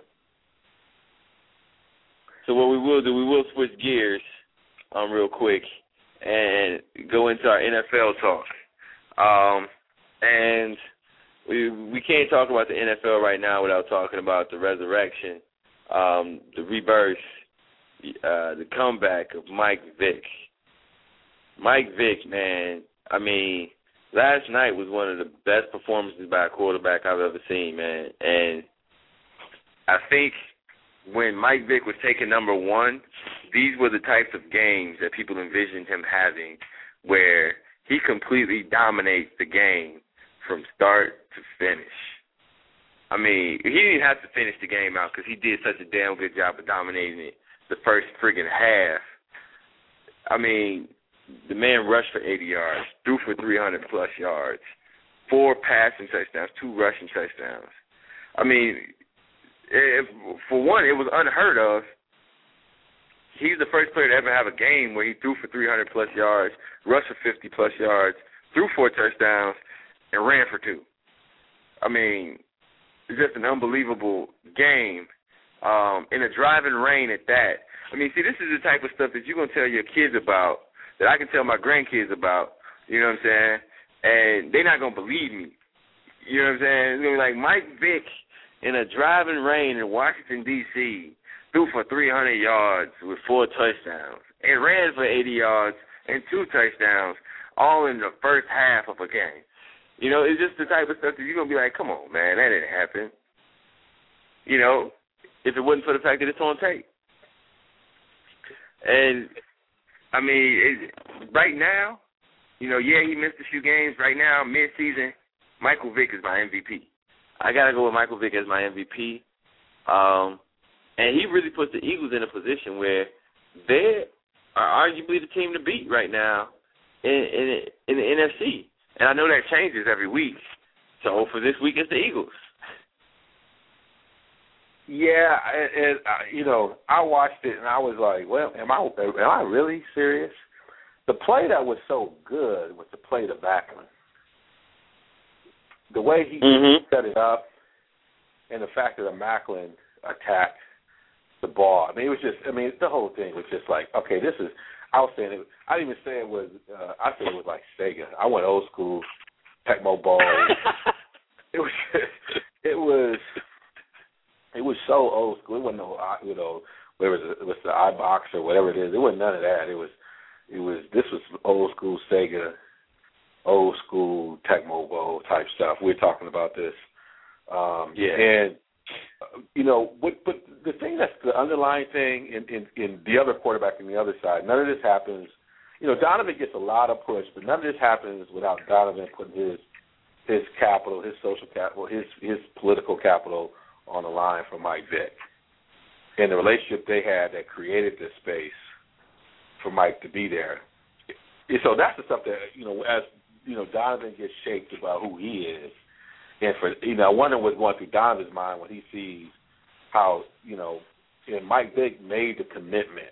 So what we will do, we will switch gears um, real quick and go into our N F L talk. Um, and we we can't talk about the N F L right now without talking about the resurrection, um, the rebirth, uh, the comeback of Mike Vick. Mike Vick, man, I mean, last night was one of the best performances by a quarterback I've ever seen, man. And I think when Mike Vick was taking number one, these were the types of games that people envisioned him having where he completely dominates the game from start to finish. I mean, he didn't have to finish the game out because he did such a damn good job of dominating it the first friggin' half. I mean, the man rushed for eighty yards, threw for three hundred plus yards, four passing touchdowns, two rushing touchdowns. I mean, if, for one, it was unheard of. He's the first player to ever have a game where he threw for three hundred plus yards, rushed for fifty plus yards, threw four touchdowns, and ran for two. I mean, it's just an unbelievable game. Um, in a driving rain at that. I mean, see, this is the type of stuff that you're going to tell your kids about, that I can tell my grandkids about, you know what I'm saying? And they're not going to believe me. You know what I'm saying? It's going to be like Mike Vick in a driving rain in Washington, D C, threw for three hundred yards with four touchdowns, and ran for eighty yards and two touchdowns, all in the first half of a game. You know, it's just the type of stuff that you're going to be like, come on, man, that didn't happen. You know, if it wasn't for the fact that it's on tape. And, I mean, it, right now, you know, yeah, he missed a few games. Right now, mid-season, Michael Vick is my M V P. I got to go with Michael Vick as my M V P. Um, and he really puts the Eagles in a position where they are arguably the team to beat right now in, in, in the N F C. And I know that changes every week. So for this week, it's the Eagles. Yeah, and, and uh, you know, I watched it and I was like, well, am I am I really serious? The play that was so good was the play to Macklin. The way he mm-hmm. set it up, and the fact that Macklin attacked the ball. I mean, it was just. I mean, the whole thing was just like, okay, this is. I was saying it. I didn't even say it was. Uh, I said it was like Sega. I went old school, Tecmo Bowl. it was. It was. It was so old school. It wasn't no, you know, where it was, it was the iBox or whatever it is. It wasn't none of that. It was. It was. This was old school Sega, old school Tecmo Bowl type stuff. We're talking about this. Um, yeah. And you know, but, but the thing that's the underlying thing in, in, in the other quarterback on the other side, none of this happens. You know, Donovan gets a lot of push, but none of this happens without Donovan putting his his capital, his social capital, his his political capital on the line for Mike Vick. And the relationship they had that created this space for Mike to be there. And so that's the stuff that, you know, as, you know, Donovan gets shaped about who he is. And for, you know, I wonder what's going through Donovan's mind when he sees how, you know, and Mike Vick made the commitment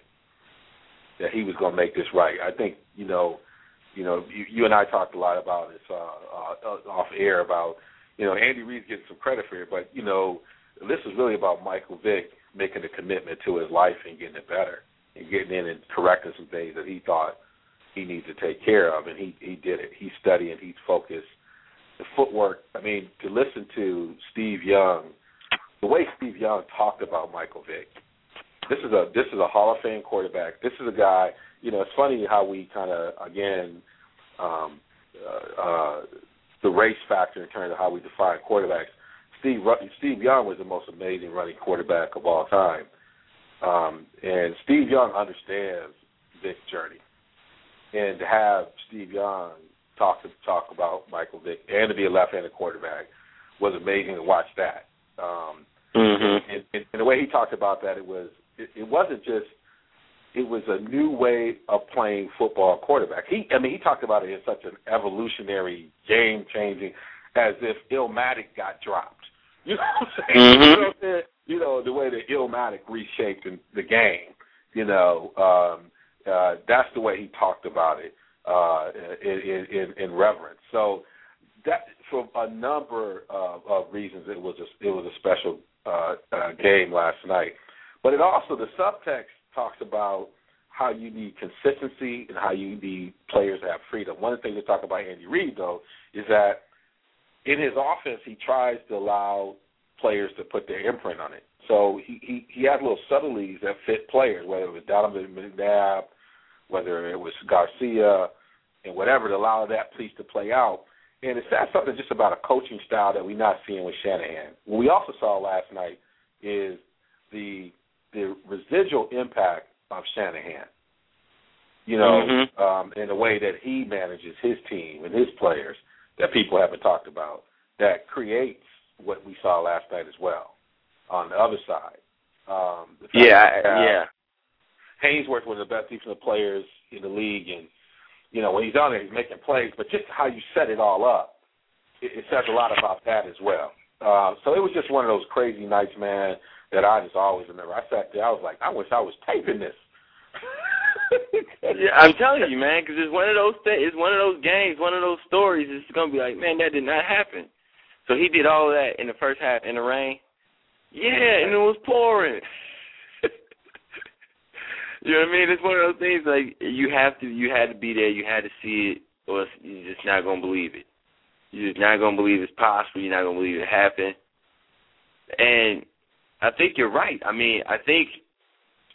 that he was going to make this right. I think, you know, you know, you, you and I talked a lot about this uh, uh, off air about, you know, Andy Reid's getting some credit for it, but, you know, this is really about Michael Vick making a commitment to his life and getting it better and getting in and correcting some things that he thought he needed to take care of, and he, he did it. He's studying, he's focused. The footwork, I mean, to listen to Steve Young, the way Steve Young talked about Michael Vick, this is a this is a Hall of Fame quarterback. This is a guy, you know, it's funny how we kind of, again, um, uh, uh, the race factor in terms of how we define quarterbacks. Steve Steve Young was the most amazing running quarterback of all time. Um, and Steve Young understands Vick's journey. And to have Steve Young talk to, talk about Michael Vick and to be a left-handed quarterback was amazing to watch that. Um, mm-hmm. and, and, and the way he talked about that, it was it, it wasn't just it was a new way of playing football quarterback. He I mean he talked about it in such an evolutionary, game-changing, as if Illmatic got dropped. You know what I'm saying? Mm-hmm. You know what I'm saying? You know, the way that Illmatic reshaped in the game. You know, um, uh, that's the way he talked about it uh, in, in, in reverence. So that, for a number of, of reasons, it was a, it was a special uh, uh, game last night. But it also, the subtext talks about how you need consistency and how you need players to have freedom. One of the things they talk about Andy Reid, though, is that in his offense, he tries to allow players to put their imprint on it. So he, he, he has little subtleties that fit players, whether it was Donovan McNabb, whether it was Garcia, and whatever, to allow that piece to play out. And it says something just about a coaching style that we're not seeing with Shanahan. What we also saw last night is the the residual impact of Shanahan, you know, mm-hmm. um, in the way that he manages his team and his players that people haven't talked about, that creates what we saw last night as well on the other side. Um, the yeah, that, uh, yeah. Haynesworth was the best defensive players in the league, and, you know, when he's on there, he's making plays, but just how you set it all up, it, it says a lot about that as well. Uh, so it was just one of those crazy nights, man, that I just always remember. I sat there, I was like, I wish I was taping this. Yeah, I'm telling you, man, because it's one of those th- it's one of those games, one of those stories. It's gonna be like, man, that did not happen. So he did all of that in the first half in the rain. Yeah, and it was pouring. You know what I mean? It's one of those things like you have to, you had to be there, you had to see it, or you're just not gonna believe it. You're just not gonna believe it's possible. You're not gonna believe it happened. And I think you're right. I mean, I think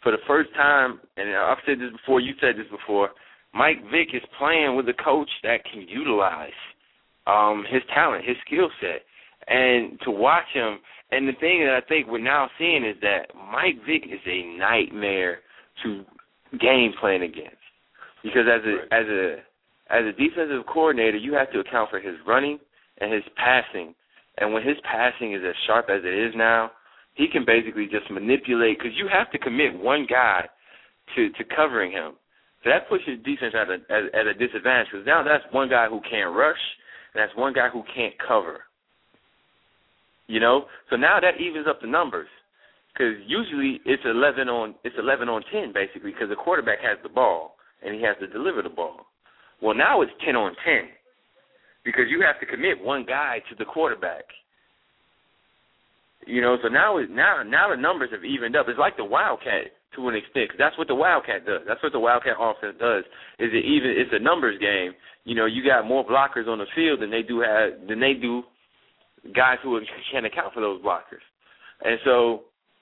for the first time, and I've said this before, you said this before, Mike Vick is playing with a coach that can utilize um, his talent, his skill set. And to watch him, and the thing that I think we're now seeing is that Mike Vick is a nightmare to game plan against. Because as a right. as a as a defensive coordinator, you have to account for his running and his passing. And when his passing is as sharp as it is now, he can basically just manipulate, because you have to commit one guy to, to covering him. So that puts your defense at a at, at a disadvantage, because now that's one guy who can't rush, and that's one guy who can't cover. You know, so now that evens up the numbers, because usually it's eleven on it's eleven on ten basically, because the quarterback has the ball and he has to deliver the ball. Well, now it's ten on ten, because you have to commit one guy to the quarterback. You know, so now it, now now the numbers have evened up. It's like the Wildcat to an extent, 'cause that's what the Wildcat does. That's what the Wildcat offense does. Is it even? It's a numbers game. You know, you got more blockers on the field than they do have than they do. guys who can account for those blockers. And so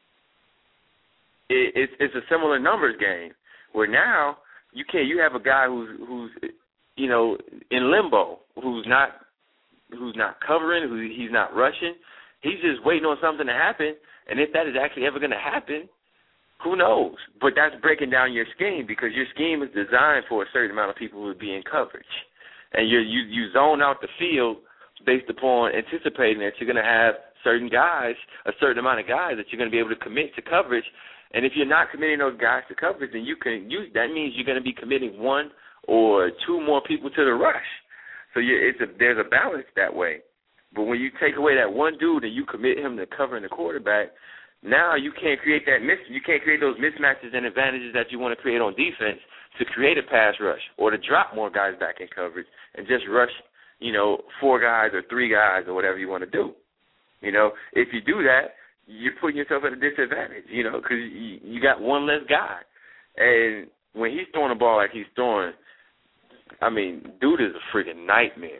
it, it's, it's a similar numbers game where now you can't, you have a guy who's, who's, you know, in limbo, who's not, who's not covering, who he's not rushing. He's just waiting on something to happen. And if that is actually ever going to happen, who knows? But that's breaking down your scheme, because your scheme is designed for a certain amount of people who would be in coverage. And you you you zone out the field based upon anticipating that you're going to have certain guys, a certain amount of guys that you're going to be able to commit to coverage. And if you're not committing those guys to coverage, then you can use that means you're going to be committing one or two more people to the rush. So you, it's a, there's a balance that way. But when you take away that one dude and you commit him to covering the quarterback, now you can't create that mis- you can't create those mismatches and advantages that you want to create on defense to create a pass rush or to drop more guys back in coverage and just rush, you know, four guys or three guys or whatever you want to do. You know, if you do that, you're putting yourself at a disadvantage, you know, because you, you got one less guy. And when he's throwing the ball like he's throwing, I mean, dude is a freaking nightmare.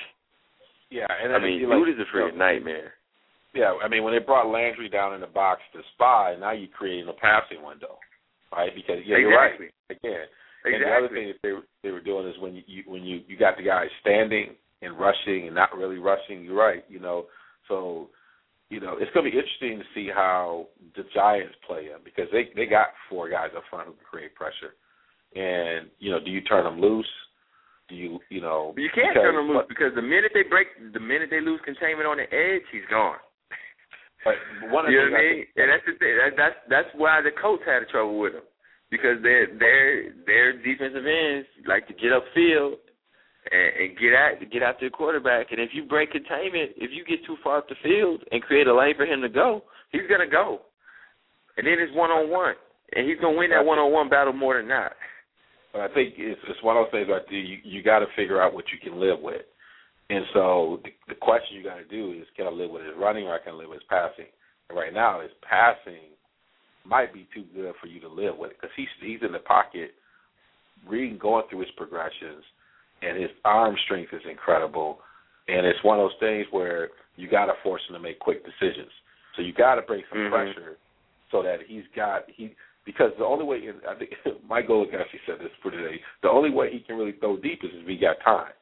Yeah, and I mean, dude like, is a freaking you know, nightmare. Yeah, I mean, when they brought Landry down in the box to spy, now you're creating a passing window, right? Because yeah, you're exactly. right. Again, exactly. and the other thing that they were, they were doing is when you, you when you, you got the guys standing and rushing and not really rushing. You're right, you know. So, you know, it's going to be interesting to see how the Giants play them, because they they got four guys up front who can create pressure. And you know, do you turn them loose? Do you you know? You can't because, turn them loose, because the minute they break, the minute they lose containment on the edge, he's gone. But one of you know what I think, mean? And that's the thing. That, that's that's why the coach had trouble with him, because their their their defensive ends like to get upfield and, and get at get after the quarterback. And if you break containment, if you get too far up the field and create a lane for him to go, he's gonna go. And then it's one on one, and he's gonna win that one on one battle more than not. But I think it's, it's one of those things right there. You you got to figure out what you can live with. And so the, the question you got to do is, can I live with his running or can I live with his passing? And right now, his passing might be too good for you to live with, because he's he's in the pocket, reading, going through his progressions, and his arm strength is incredible. And it's one of those things where you got to force him to make quick decisions. So you got to bring some mm-hmm. pressure so that he's got he because the only way I think Mike Golick actually said this for today. The only way he can really throw deep is if he got time.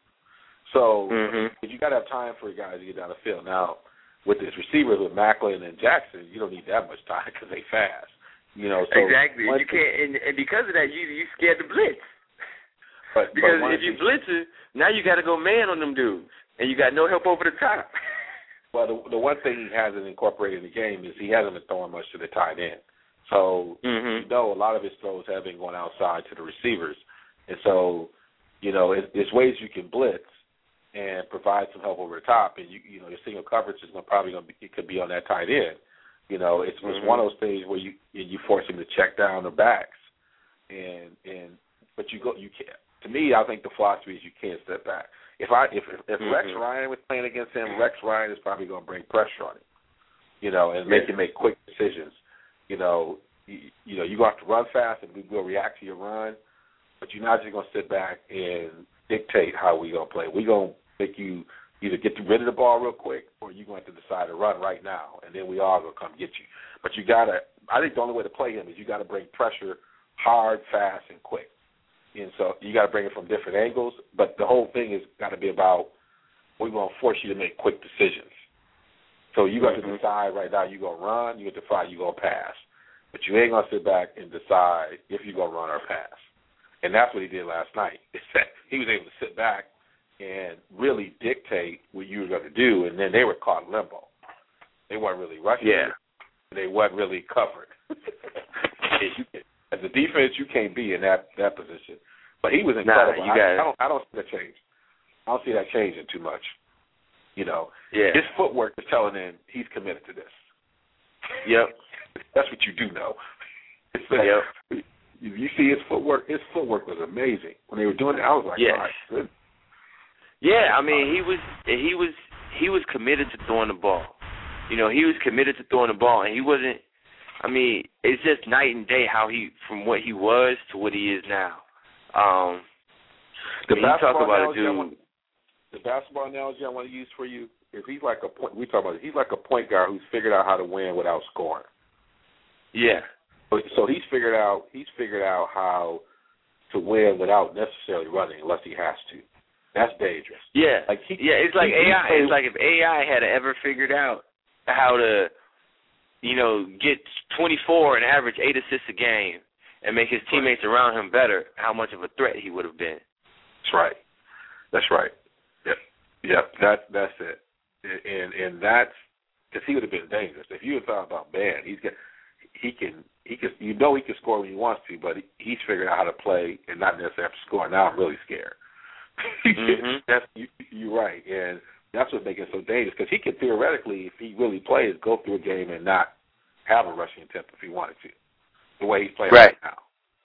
So mm-hmm. if you got to have time for a guy to get down the field. Now, with his receivers, with Macklin and Jackson, you don't need that much time because they fast. You know, so exactly. You can't, and, and because of that, you you scared to blitz. But because but if you blitz it, now you got to go man on them dudes, and you got no help over the top. Well, the, the one thing he hasn't incorporated in the game is he hasn't been throwing much to the tight end. So mm-hmm. you know, a lot of his throws have been going outside to the receivers, and so you know, it, there's ways you can blitz and provide some help over the top, and you you know your single coverage is gonna, probably going to be, it could be on that tight end. You know, it's, mm-hmm. it's one of those things where you you force him to check down the backs, and and but you go you can't. To me, I think the philosophy is you can't step back. If I if if mm-hmm. Rex Ryan was playing against him, Rex Ryan is probably going to bring pressure on him, you know, and make yeah. him make quick decisions. You know, you, you know, you going to have to run fast and we will react to your run, but you're not just going to sit back and dictate how we going to play. We're going to make you either get rid of the ball real quick or you're going to have to decide to run right now, and then we all going to come get you. But you got to I think the only way to play him is you got to bring pressure hard, fast, and quick. And so you got to bring it from different angles. But the whole thing has got to be about we're going to force you to make quick decisions. So you got mm-hmm. to decide right now you're going to run, you got to decide you're going to pass. But you ain't going to sit back and decide if you're going to run or pass. And that's what he did last night. He was able to sit back and really dictate what you were going to do, and then they were caught in limbo. They weren't really rushing. Yeah. They weren't really covered. you, as a defense, you can't be in that, that position. But he was incredible. Nah, you got I, I don't I don't see that change. I don't see that changing too much. You know, yeah. His footwork is telling him he's committed to this. Yep. That's what you do know. It's like, yep. You see his footwork. His footwork was amazing when they were doing it. I was like, yes. all right, yeah. I mean, he was he was he was committed to throwing the ball. You know, he was committed to throwing the ball, and he wasn't. I mean, it's just night and day how he from what he was to what he is now. Um, the you talk about a dude. dude. The basketball analogy I want to use for you is he's like a point. We talk about it, he's like a point guard who's figured out how to win without scoring. Yeah. So he's figured out he's figured out how to win without necessarily running unless he has to. That's dangerous. Yeah. Like he, yeah, it's like he, A I. He, it's like if A I had ever figured out how to, you know, get twenty-four and average eight assists a game and make his teammates around him better, how much of a threat he would have been. That's right. That's right. Yep. Yep. That that's it. And and that's because he would have been dangerous if you had thought about man. He's got he can he can you know he can score when he wants to, but he, he's figured out how to play and not necessarily have to score. Now I'm really scared. Mm-hmm. That's you, you're right, and that's what makes it so dangerous because he could theoretically, if he really plays, go through a game and not have a rushing attempt if he wanted to, the way he's playing right. right now.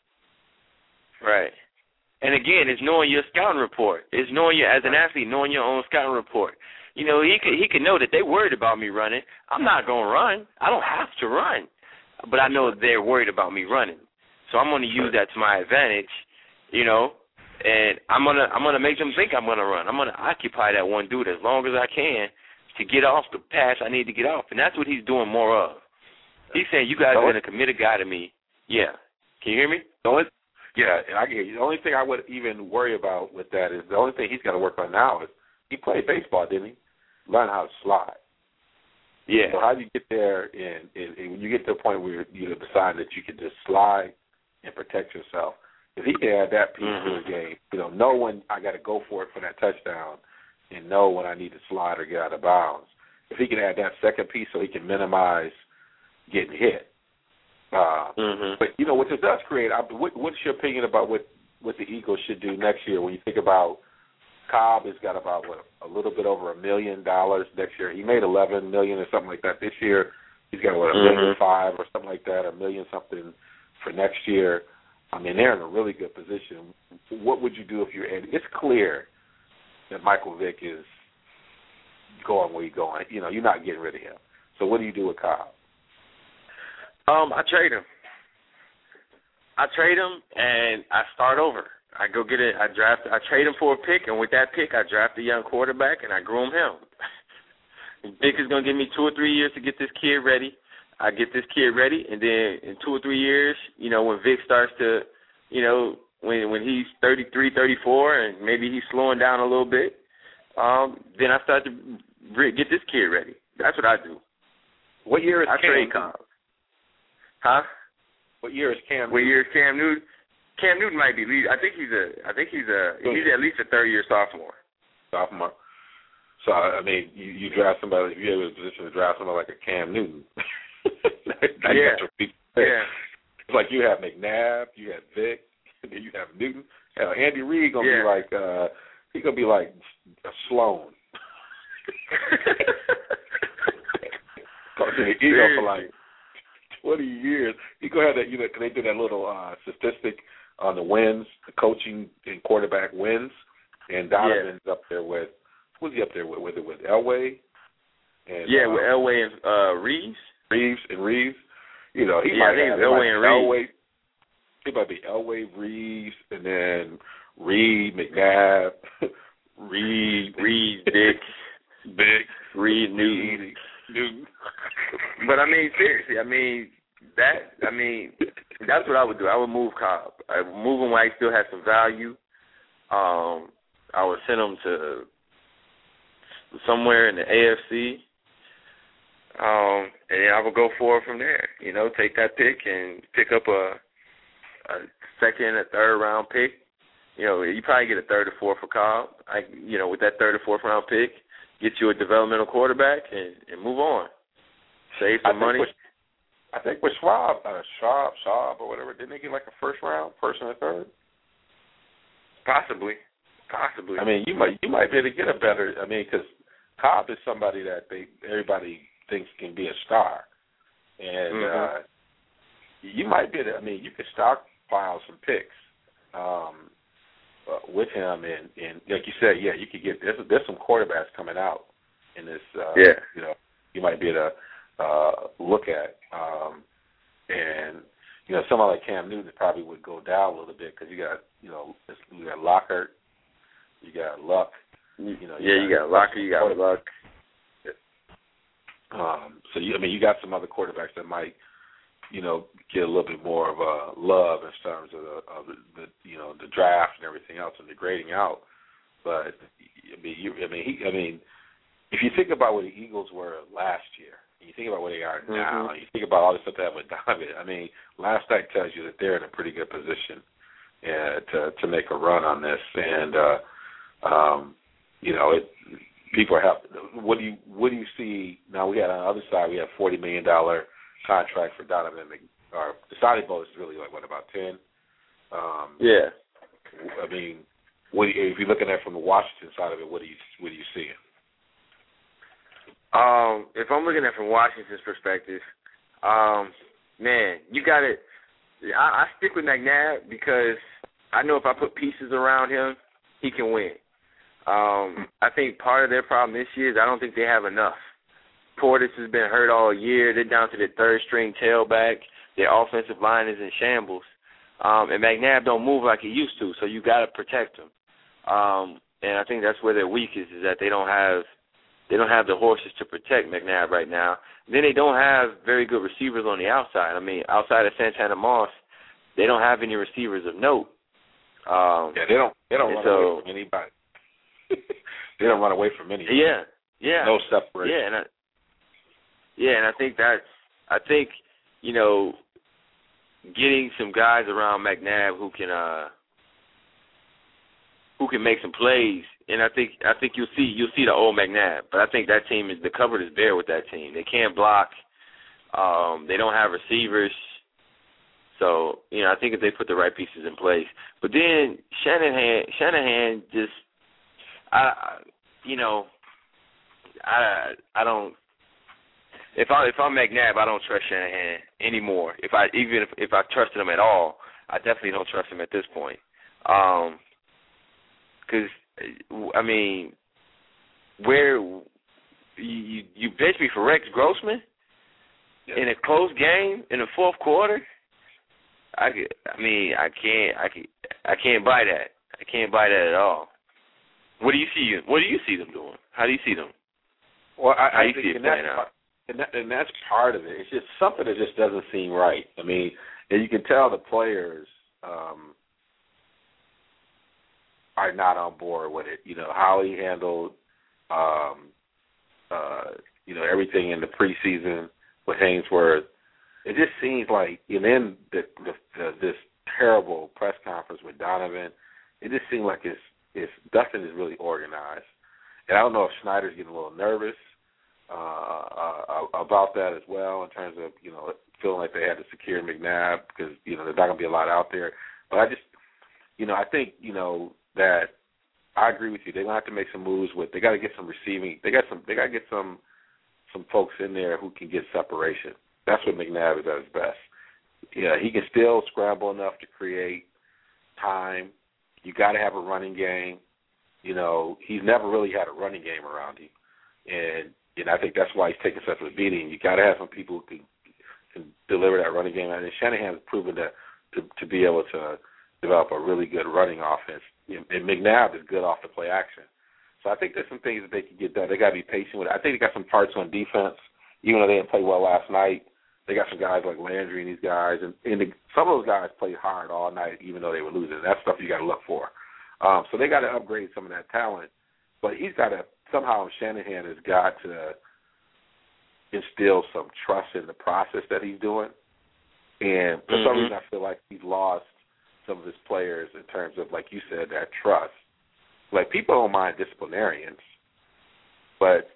Right. And again, it's knowing your scouting report. It's knowing you as an athlete, knowing your own scouting report. You know, he could he could know that they worried about me running. I'm not gonna run. I don't have to run, but I know they're worried about me running. So I'm gonna use that to my advantage. You know. And I'm gonna I'm gonna make them think I'm gonna run. I'm gonna occupy that one dude as long as I can to get off the pass I need to get off, and that's what he's doing more of. He's saying, "You guys are gonna commit a guy to me." Yeah, can you hear me? The only, yeah, I get you. The only thing I would even worry about with that is the only thing he's got to work on now is he played baseball, didn't he? Learn how to slide. Yeah. So how do you get there, and, and, and when you get to a point where you decide that you can just slide and protect yourself. If he can add that piece mm-hmm. to his game, you know, know when I got to go for it for that touchdown and know when I need to slide or get out of bounds. If he can add that second piece so he can minimize getting hit. Uh, mm-hmm. But, you know, what this does create, I, what, what's your opinion about what, what the Eagles should do next year when you think about Cobb has got about, what, a little bit over a million dollars next year. He made eleven million dollars or something like that this year. He's got, what, a mm-hmm. million five or something like that, or a million something for next year. I mean, they're in a really good position. What would you do if you're Andy? It's clear that Michael Vick is going where he's going. You know, you're not getting rid of him. So what do you do with Cobb? Um, I trade him. I trade him and I start over. I go get it. I draft. I trade him for a pick, and with that pick, I draft a young quarterback and I groom him. Vick is going to give me two or three years to get this kid ready. I get this kid ready, and then in two or three years, you know, when Vic starts to, you know, when when he's thirty-three, thirty-four, and maybe he's slowing down a little bit, um, then I start to get this kid ready. That's what I do. What year is I Cam trade Cobb. Huh? What year is Cam? What year is Cam Newton? Cam Newton might be. I think he's a. I think he's a. He's at least a third-year sophomore. Sophomore. So I mean, you, you draft somebody. If you have a position to draft somebody like a Cam Newton. yeah. yeah. It's like you have McNabb, you have Vic, and then you have Newton. Hell, Andy Reid gonna yeah. be like uh he's gonna be like a Sloan. Talking to the Eagle for like twenty years. He gonna have that, you know, cause they do that little uh statistic on the wins, the coaching and quarterback wins, and Donovan's yeah. up there with who's he up there with? With it with Elway? And, yeah, uh, with Elway and uh, Reeves. Reeves and Reeves, you know, he yeah, might have Elway and Elway. He might be Elway, Reeves, and then Reed, McNabb, Reed, Reed, Vic, Vic, Reed, Newton, Newton. But I mean, seriously, I mean, that, I mean, that's what I would do. I would move Cobb. I would move him while he still has some value. Um, I would send him to somewhere in the A F C. Um, and then I would go forward from there. You know, take that pick and pick up a, a second, a third round pick. You know, you probably get a third or fourth for Cobb. I, you know, with that third or fourth round pick, get you a developmental quarterback and, and move on. Save some money. With, I think with Schwab, uh, Schwab, Schwab, or whatever, didn't they get like a first round, first and a third? Possibly, possibly. I mean, you might you might be able to get a better. I mean, because Cobb is somebody that they everybody thinks can be a star, and mm-hmm. uh, you might be able to, I mean, you could stockpile some picks um, uh, with him, and, and like you said, yeah, you could get there's, there's some quarterbacks coming out in this. Uh, yeah, you know, you might be able to uh, look at, um, and you know, someone like Cam Newton probably would go down a little bit because you got you know you got Lockhart, you got Luck. You know, you yeah, got, you got Locker, you got Luck. Um, so you, I mean, you got some other quarterbacks that might, you know, get a little bit more of a love in terms of the, of the, the you know, the draft and everything else and the grading out. But I mean, you, I mean, he, I mean, if you think about where the Eagles were last year, and you think about where they are now, mm-hmm. and you think about all the stuff that happened with Donovan, I mean, last night tells you that they're in a pretty good position uh, to to make a run on this, and uh, um, you know, it. People are helping. What do you what do you see now? We had on the other side, we have forty million dollar contract for Donovan. Or the signing bonus is really like what, about ten? Um, yeah. I mean, what do you, if you're looking at it from the Washington side of it, what do you what do you see? Um, if I'm looking at it from Washington's perspective, um, man, you got it. I, I stick with McNabb because I know if I put pieces around him, he can win. Um, I think part of their problem this year is I don't think they have enough. Portis has been hurt all year. They're down to their third-string tailback. Their offensive line is in shambles. Um, and McNabb don't move like he used to, so you got to protect him. Um, and I think that's where their weak is, is that they don't have they don't have the horses to protect McNabb right now. Then they don't have very good receivers on the outside. I mean, outside of Santana Moss, they don't have any receivers of note. Um, yeah, they don't. They don't run so, away from anybody. They don't run away from anything. Yeah, yeah. No separation. Yeah, and I, yeah, and I think that's, I think, you know, getting some guys around McNabb who can, uh, who can make some plays, and I think, I think you'll see, you'll see the old McNabb. But I think that team is, the cupboard is bare with that team. They can't block. Um, they don't have receivers. So, you know, I think if they put the right pieces in place. But then Shanahan, Shanahan just, I, you know, I, I don't. If I if I'm McNabb, I don't trust Shanahan anymore. If I even if, if I trusted him at all, I definitely don't trust him at this point. Um, because I mean, where you you bench me for Rex Grossman yeah. in a close game in the fourth quarter, I I mean I can't I can I can't buy that. I can't buy that at all. What do you see? What do you see them doing? How do you see them? Well, I, How do you I see think it playing out? And, that, and that's part of it. It's just something that just doesn't seem right. I mean, and you can tell the players um, are not on board with it. You know, how he handled, um, uh, you know, everything in the preseason with Hainsworth. It just seems like, and then the, the, the, this terrible press conference with Donovan, it just seemed like it's, it's nothing is really organized. And I don't know if Schneider's getting a little nervous uh, uh, about that as well in terms of, you know, feeling like they had to secure McNabb because, you know, there's not going to be a lot out there. But I just, you know, I think, you know, that I agree with you. They're going to have to make some moves with, they got to get some receiving, they got some, they got to get some, some folks in there who can get separation. That's what McNabb is at his best. Yeah, he can still scramble enough to create time. You got to have a running game. You know, he's never really had a running game around him, and and I think that's why he's taking such a beating. You got to have some people who can, can deliver that running game, and Shanahan has proven that to, to be able to develop a really good running offense. And McNabb is good off the play action. So I think there's some things that they can get done. They got to be patient with it. I think they got some parts on defense, even though they didn't play well last night. They got some guys like Landry and these guys, and, and the, some of those guys played hard all night, even though they were losing. That's stuff you got to look for. Um, so they got to upgrade some of that talent, but he's got to somehow Shanahan has got to instill some trust in the process that he's doing. And for mm-hmm. some reason, I feel like he's lost some of his players in terms of, like you said, that trust. Like, people don't mind disciplinarians, but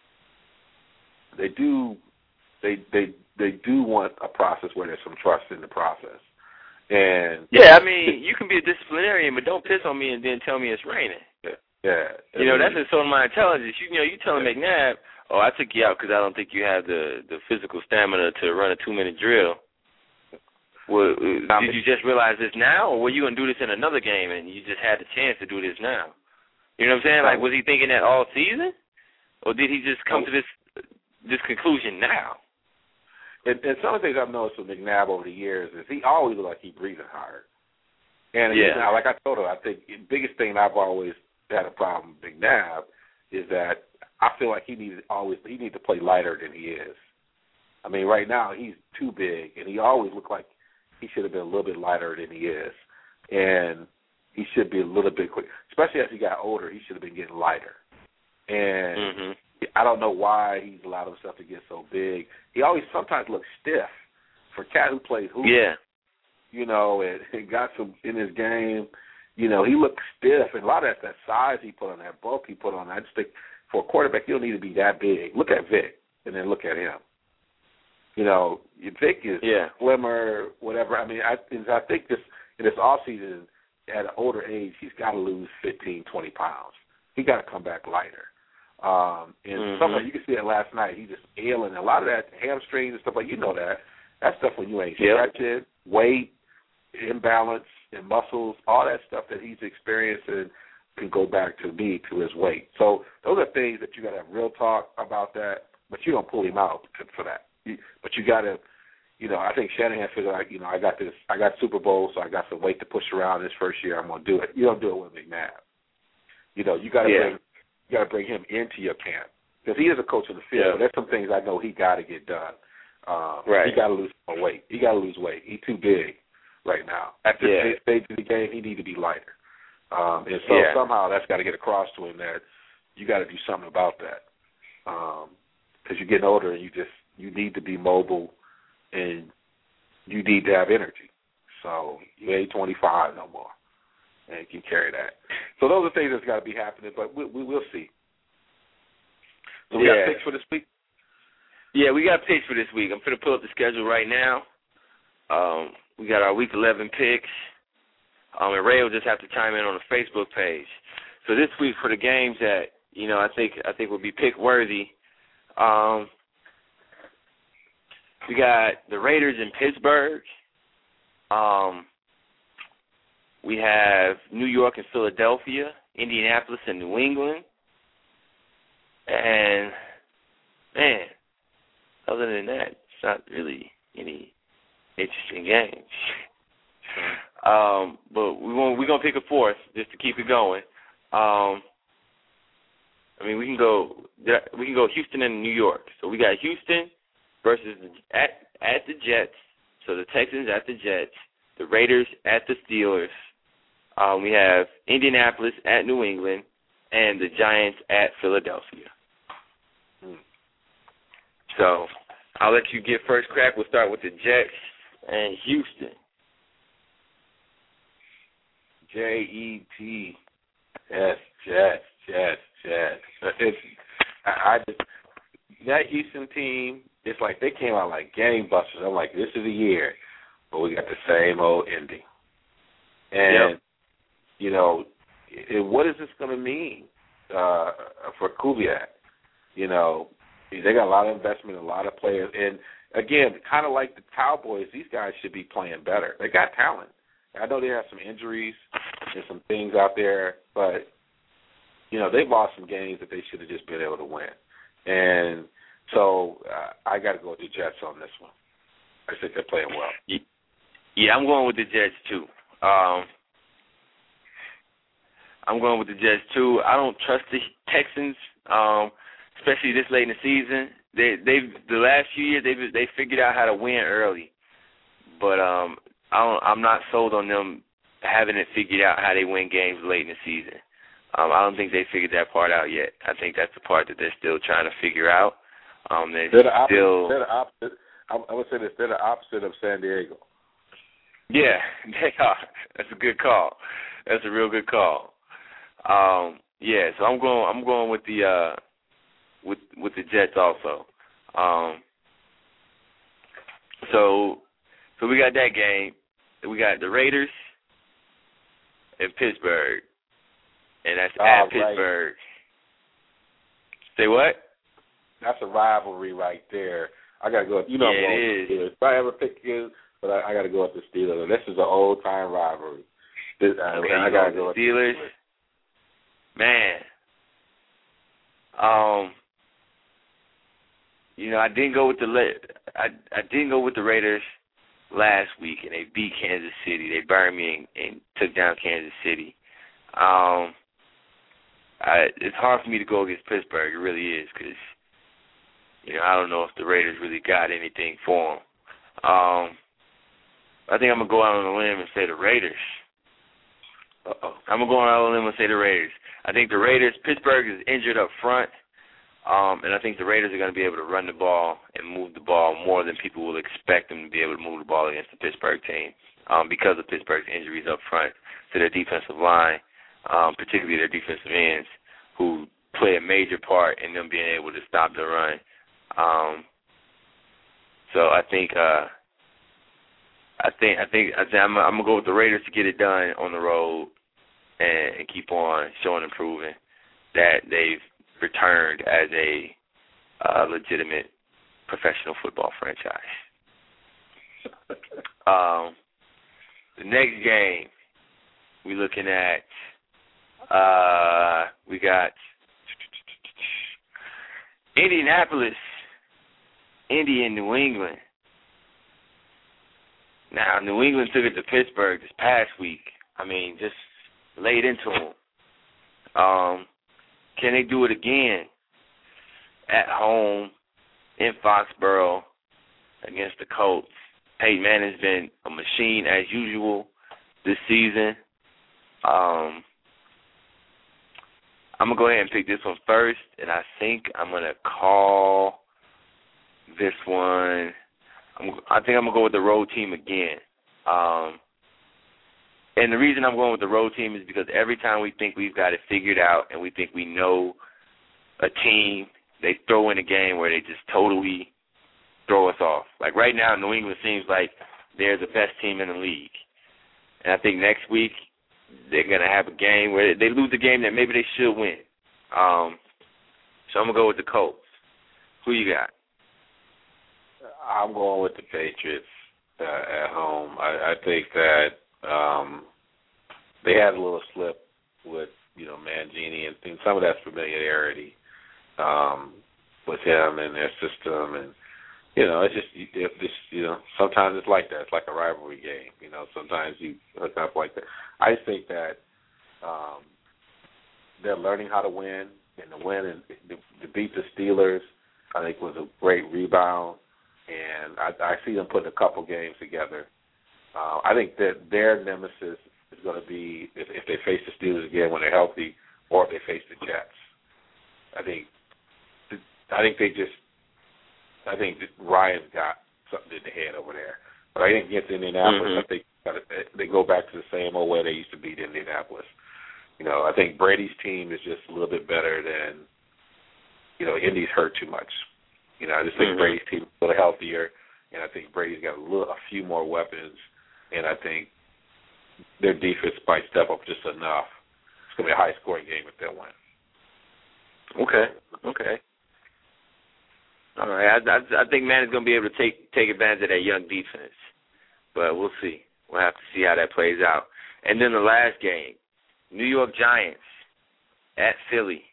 they do they they they do want a process where there's some trust in the process. And yeah, I mean, you can be a disciplinarian, but don't piss on me and then tell me it's raining. Yeah, yeah. You know, that's insulting my intelligence. You, you know, you telling yeah. McNabb, oh, I took you out because I don't think you have the the physical stamina to run a two minute drill. Well, did you just realize this now, or were you going to do this in another game and you just had the chance to do this now? You know what I'm saying? Like, was he thinking that all season, or did he just come to this this conclusion now? And, and some of the things I've noticed with McNabb over the years is he always looked like he's breathing hard. And yeah. now, like I told him, I think the biggest thing I've always had a problem with McNabb is that I feel like he needs always he needs to play lighter than he is. I mean, right now he's too big, and he always looked like he should have been a little bit lighter than he is, and he should be a little bit quick. Especially as he got older, he should have been getting lighter. And mm-hmm. I don't know why he's allowed himself to get so big. He always sometimes looks stiff. For a cat who plays hoop, yeah, you know, and, and got some in his game, you know, he looks stiff. And a lot of that's that size he put on, that bulk he put on. I just think for a quarterback, you don't need to be that big. Look at Vic, and then look at him. You know, Vic is yeah. slimmer, whatever. I mean, I, I think this in this offseason, at an older age, he's got to lose fifteen, twenty pounds. He got to come back lighter. Um, and mm-hmm. something you can see it last night. He just ailing. A lot of that hamstrings and stuff like you know that. That stuff when you ain't yep. stretching, weight, imbalance, and muscles, all that stuff that he's experiencing can go back to me to his weight. So those are things that you got to have real talk about that, but you don't pull him out for that. You, but you got to, you know, I think Shanahan figured like, you know, I got this, I got Super Bowl, so I got some weight to push around this first year. I'm gonna do it. You don't do it with McNabb. You know, you got to yeah. bring, you got to bring him into your camp because he is a coach of the field. Yeah. There's some things I know he got to get done. Um, right. He got to lose some weight. He got to lose weight. He's too big right now. At this yeah. stage of the game, he need to be lighter. Um, and so yeah. somehow that's got to get across to him that you got to do something about that. Because um, you're getting older and you just you need to be mobile and you need to have energy. So you ain't twenty-five no more, and you can carry that. So those are things that's got to be happening, but we, we will see. So we yeah. got picks for this week? Yeah, we got picks for this week. I'm going to pull up the schedule right now. Um, we got our week eleven picks. Um, and Ray will just have to chime in on the Facebook page. So this week for the games that, you know, I think I think will be pick worthy, um, we got the Raiders in Pittsburgh. Um, we have New York and Philadelphia, Indianapolis and New England. And, man, other than that, it's not really any interesting games. Um, but we want, we're going to pick a fourth just to keep it going. Um, I mean, we can go we can go Houston and New York. So we got Houston versus the, at at the Jets. So the Texans at the Jets, the Raiders at the Steelers. Um, we have Indianapolis at New England, and the Giants at Philadelphia. Hmm. So I'll let you get first crack. We'll start with the Jets and Houston. J E T S, Jets, Jets, Jets. It's, I, I just, that Houston team, it's like they came out like gangbusters. I'm like, this is a year, but we got the same old ending. And, yep. you know, it, what is this going to mean uh, for Kubiak? You know, they got a lot of investment, a lot of players. And, again, kind of like the Cowboys, these guys should be playing better. They got talent. I know they have some injuries and some things out there, but, you know, they've lost some games that they should have just been able to win. And so uh, I got to go with the Jets on this one. I think they're playing well. Yeah, I'm going with the Jets, too. Um, I'm going with the Jets, too. I don't trust the Texans, um, especially this late in the season. they they've the last few years they've they figured out how to win early, but um I don't, I'm not sold on them having it figured out how they win games late in the season. Um, I don't think they figured that part out yet. I think that's the part that they're still trying to figure out. Um, they're, they're the opposite, still. They're the opposite. I, I would say this. They're the opposite of San Diego. Yeah, they are. That's a good call. That's a real good call. Um, yeah, so I'm going. I'm going with the uh, with with the Jets also. Um, so so we got that game. We got the Raiders in Pittsburgh, and that's oh, at Pittsburgh. Right. Say what? That's a rivalry right there. I gotta go. You know, yeah, I'm going it with the Steelers. If I ever pick you, but I, I gotta go with the Steelers. This is an old time rivalry. This, okay, I, I gotta go with the Steelers. Man, um, you know, I didn't go with the I I didn't go with the Raiders last week, and they beat Kansas City. They burned me and, and took down Kansas City. Um, I, it's hard for me to go against Pittsburgh. It really is, because you know I don't know if the Raiders really got anything for them. Um, I think I'm gonna go out on a limb and say the Raiders. Uh-oh. I'm gonna go out on a limb and say the Raiders. I think the Raiders. Pittsburgh is injured up front. Um, and I think the Raiders are going to be able to run the ball and move the ball more than people will expect them to be able to move the ball against the Pittsburgh team um, because of Pittsburgh's injuries up front to their defensive line, um, particularly their defensive ends, who play a major part in them being able to stop the run. Um, so I think uh, I think I think I think I'm, I'm gonna go with the Raiders to get it done on the road and, and keep on showing and proving that they've returned as a uh, legitimate professional football franchise. um, the next game we're looking at, uh, we got Indianapolis, Indy, and New England. Now, New England took it to Pittsburgh this past week. I mean, just laid into them. Um, Can they do it again at home in Foxborough against the Colts? Peyton Manning's been a machine as usual this season. Um, I'm going to go ahead and pick this one first, and I think I'm going to call this one. I'm, I think I'm going to go with the road team again. Um, And the reason I'm going with the road team is because every time we think we've got it figured out and we think we know a team, they throw in a game where they just totally throw us off. Like right now, New England seems like they're the best team in the league. And I think next week they're going to have a game where they lose a game that maybe they should win. Um, so I'm going to go with the Colts. Who you got? I'm going with the Patriots uh, at home. I, I think that Um, they had a little slip with, you know, Mangini and things, some of that familiarity um, with him and their system. And, you know, it's just, if this, you know, sometimes it's like that. It's like a rivalry game. You know, sometimes you hook up like that. I just think that um, they're learning how to win, and to win and to, to beat the Steelers, I think, was a great rebound. And I, I see them putting a couple games together. Uh, I think that their nemesis is going to be if, if they face the Steelers again when they're healthy, or if they face the Jets. I think, I think they just, I think that Ryan's got something in the head over there. But I think against Indianapolis, mm-hmm. I think they go back to the same old way they used to beat Indianapolis. You know, I think Brady's team is just a little bit better than, you know, Indy's hurt too much. You know, I just think mm-hmm. Brady's team is a little healthier, and I think Brady's got a little, a few more weapons. And I think their defense might step up just enough. It's going to be a high-scoring game if they win. Okay, okay. All right, I, I, I think Manning's going to be able to take take advantage of that young defense. But we'll see. We'll have to see how that plays out. And then the last game, New York Giants at Philly.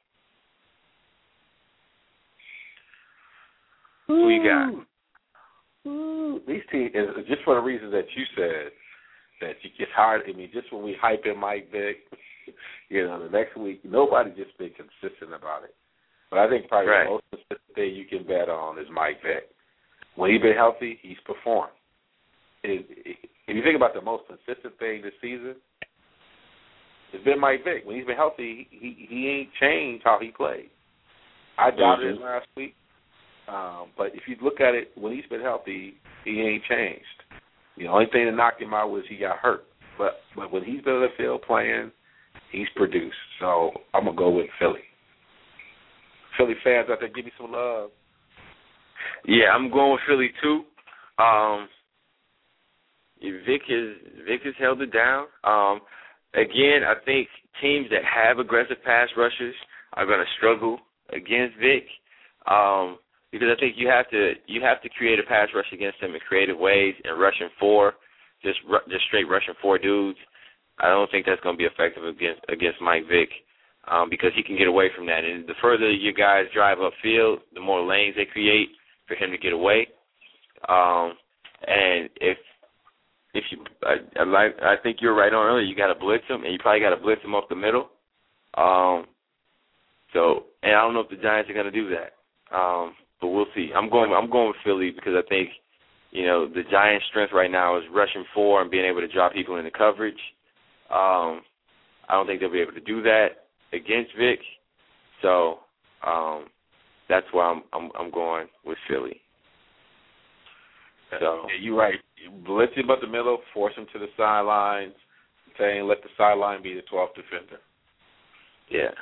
Who you got? Ooh, these teams, just for the reasons that you said, that it's hard. I mean, just when we hype in Mike Vick, you know, the next week, nobody just been consistent about it. But I think probably right. the most consistent thing you can bet on is Mike Vick. When he's been healthy, he's performed. If you think about the most consistent thing this season, it's been Mike Vick. When he's been healthy, he he ain't changed how he played. I doubted mm-hmm. it last week, um, but if you look at it, when he's been healthy, he ain't changed. The only thing that knocked him out was he got hurt. But but when he's been on the field playing, he's produced. So I'm gonna go with Philly. Philly fans out there, give me some love. Yeah, I'm going with Philly too. Um, Vic has Vic has held it down. Um, again, I think teams that have aggressive pass rushers are going to struggle against Vic um, because I think you have to you have to create a pass rush against him in creative ways and rushing four, just just straight rushing four dudes. I don't think that's going to be effective against against Mike Vick um, because he can get away from that. And the further you guys drive upfield, the more lanes they create for him to get away. Um, and if if you, I, I like, I think you're right on earlier. You got to blitz him, and you probably got to blitz him up the middle. Um, so, and I don't know if the Giants are going to do that, um, but we'll see. I'm going, I'm going with Philly because I think, you know, the Giants' strength right now is rushing four and being able to drop people into coverage. Um, I don't think they'll be able to do that against Vic. So, um, that's why I'm, I'm, I'm going with Philly. So yeah, you're right. Blitz him up the middle, force him to the sidelines, saying let the sideline be the twelfth defender. Yeah.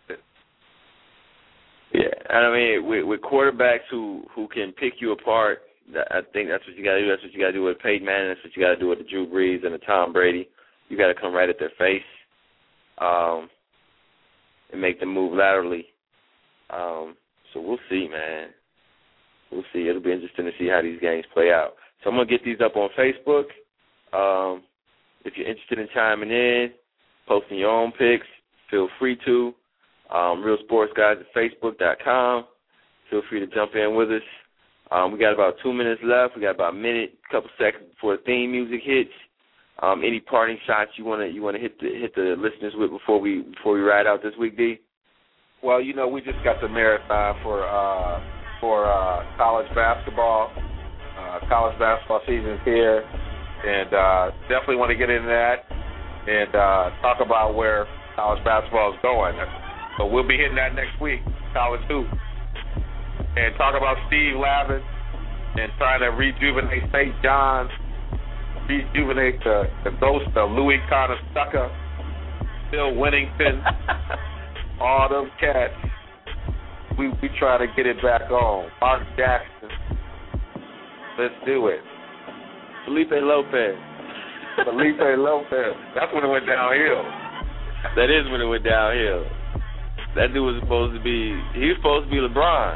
Yeah, and I mean, with, with quarterbacks who, who can pick you apart, I think that's what you got to do. That's what you got to do with Peyton Manning. That's what you got to do with the Drew Brees and the Tom Brady. You got to come right at their face um, and make them move laterally. Um, so we'll see, man. We'll see. It'll be interesting to see how these games play out. So I'm going to get these up on Facebook. Um, if you're interested in chiming in, posting your own picks, feel free to. Um, Real Sports Guys at Facebook dot com. Feel free to jump in with us. Um, we got about two minutes left. We got about a minute, a couple seconds before the theme music hits. Um, any parting shots you want to you want to hit the hit the listeners with before we before we ride out this week, D? Well, you know, we just got the marathon for uh, for uh, college basketball. Uh, college basketball season is here, and uh, definitely want to get into that and uh, talk about where college basketball is going. So we'll be hitting that next week, college hoop, and talk about Steve Lavin and trying to rejuvenate Saint John's, rejuvenate the, the ghost of Louis Conestucker, Bill Winnington, all them cats. We we try to get it back on. Mark Jackson. Let's do it. Felipe Lopez. Felipe Lopez. That's when it went downhill. That is when it went downhill. That dude was supposed to be, he was supposed to be LeBron.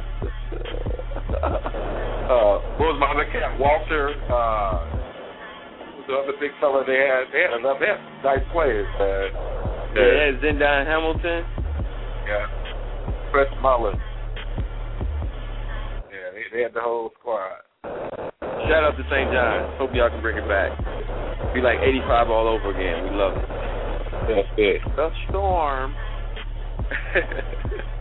uh, what was my other cat? Walter, uh, the other big fella they had. They had enough nice players. Uh, yeah, they had Zendan Hamilton. Yeah. Chris Mullin. Yeah, they, they had the whole squad. Shout out to Saint John's. Hope y'all can bring it back. Be like eighty-five all over again. We love it. That's it. The Storm.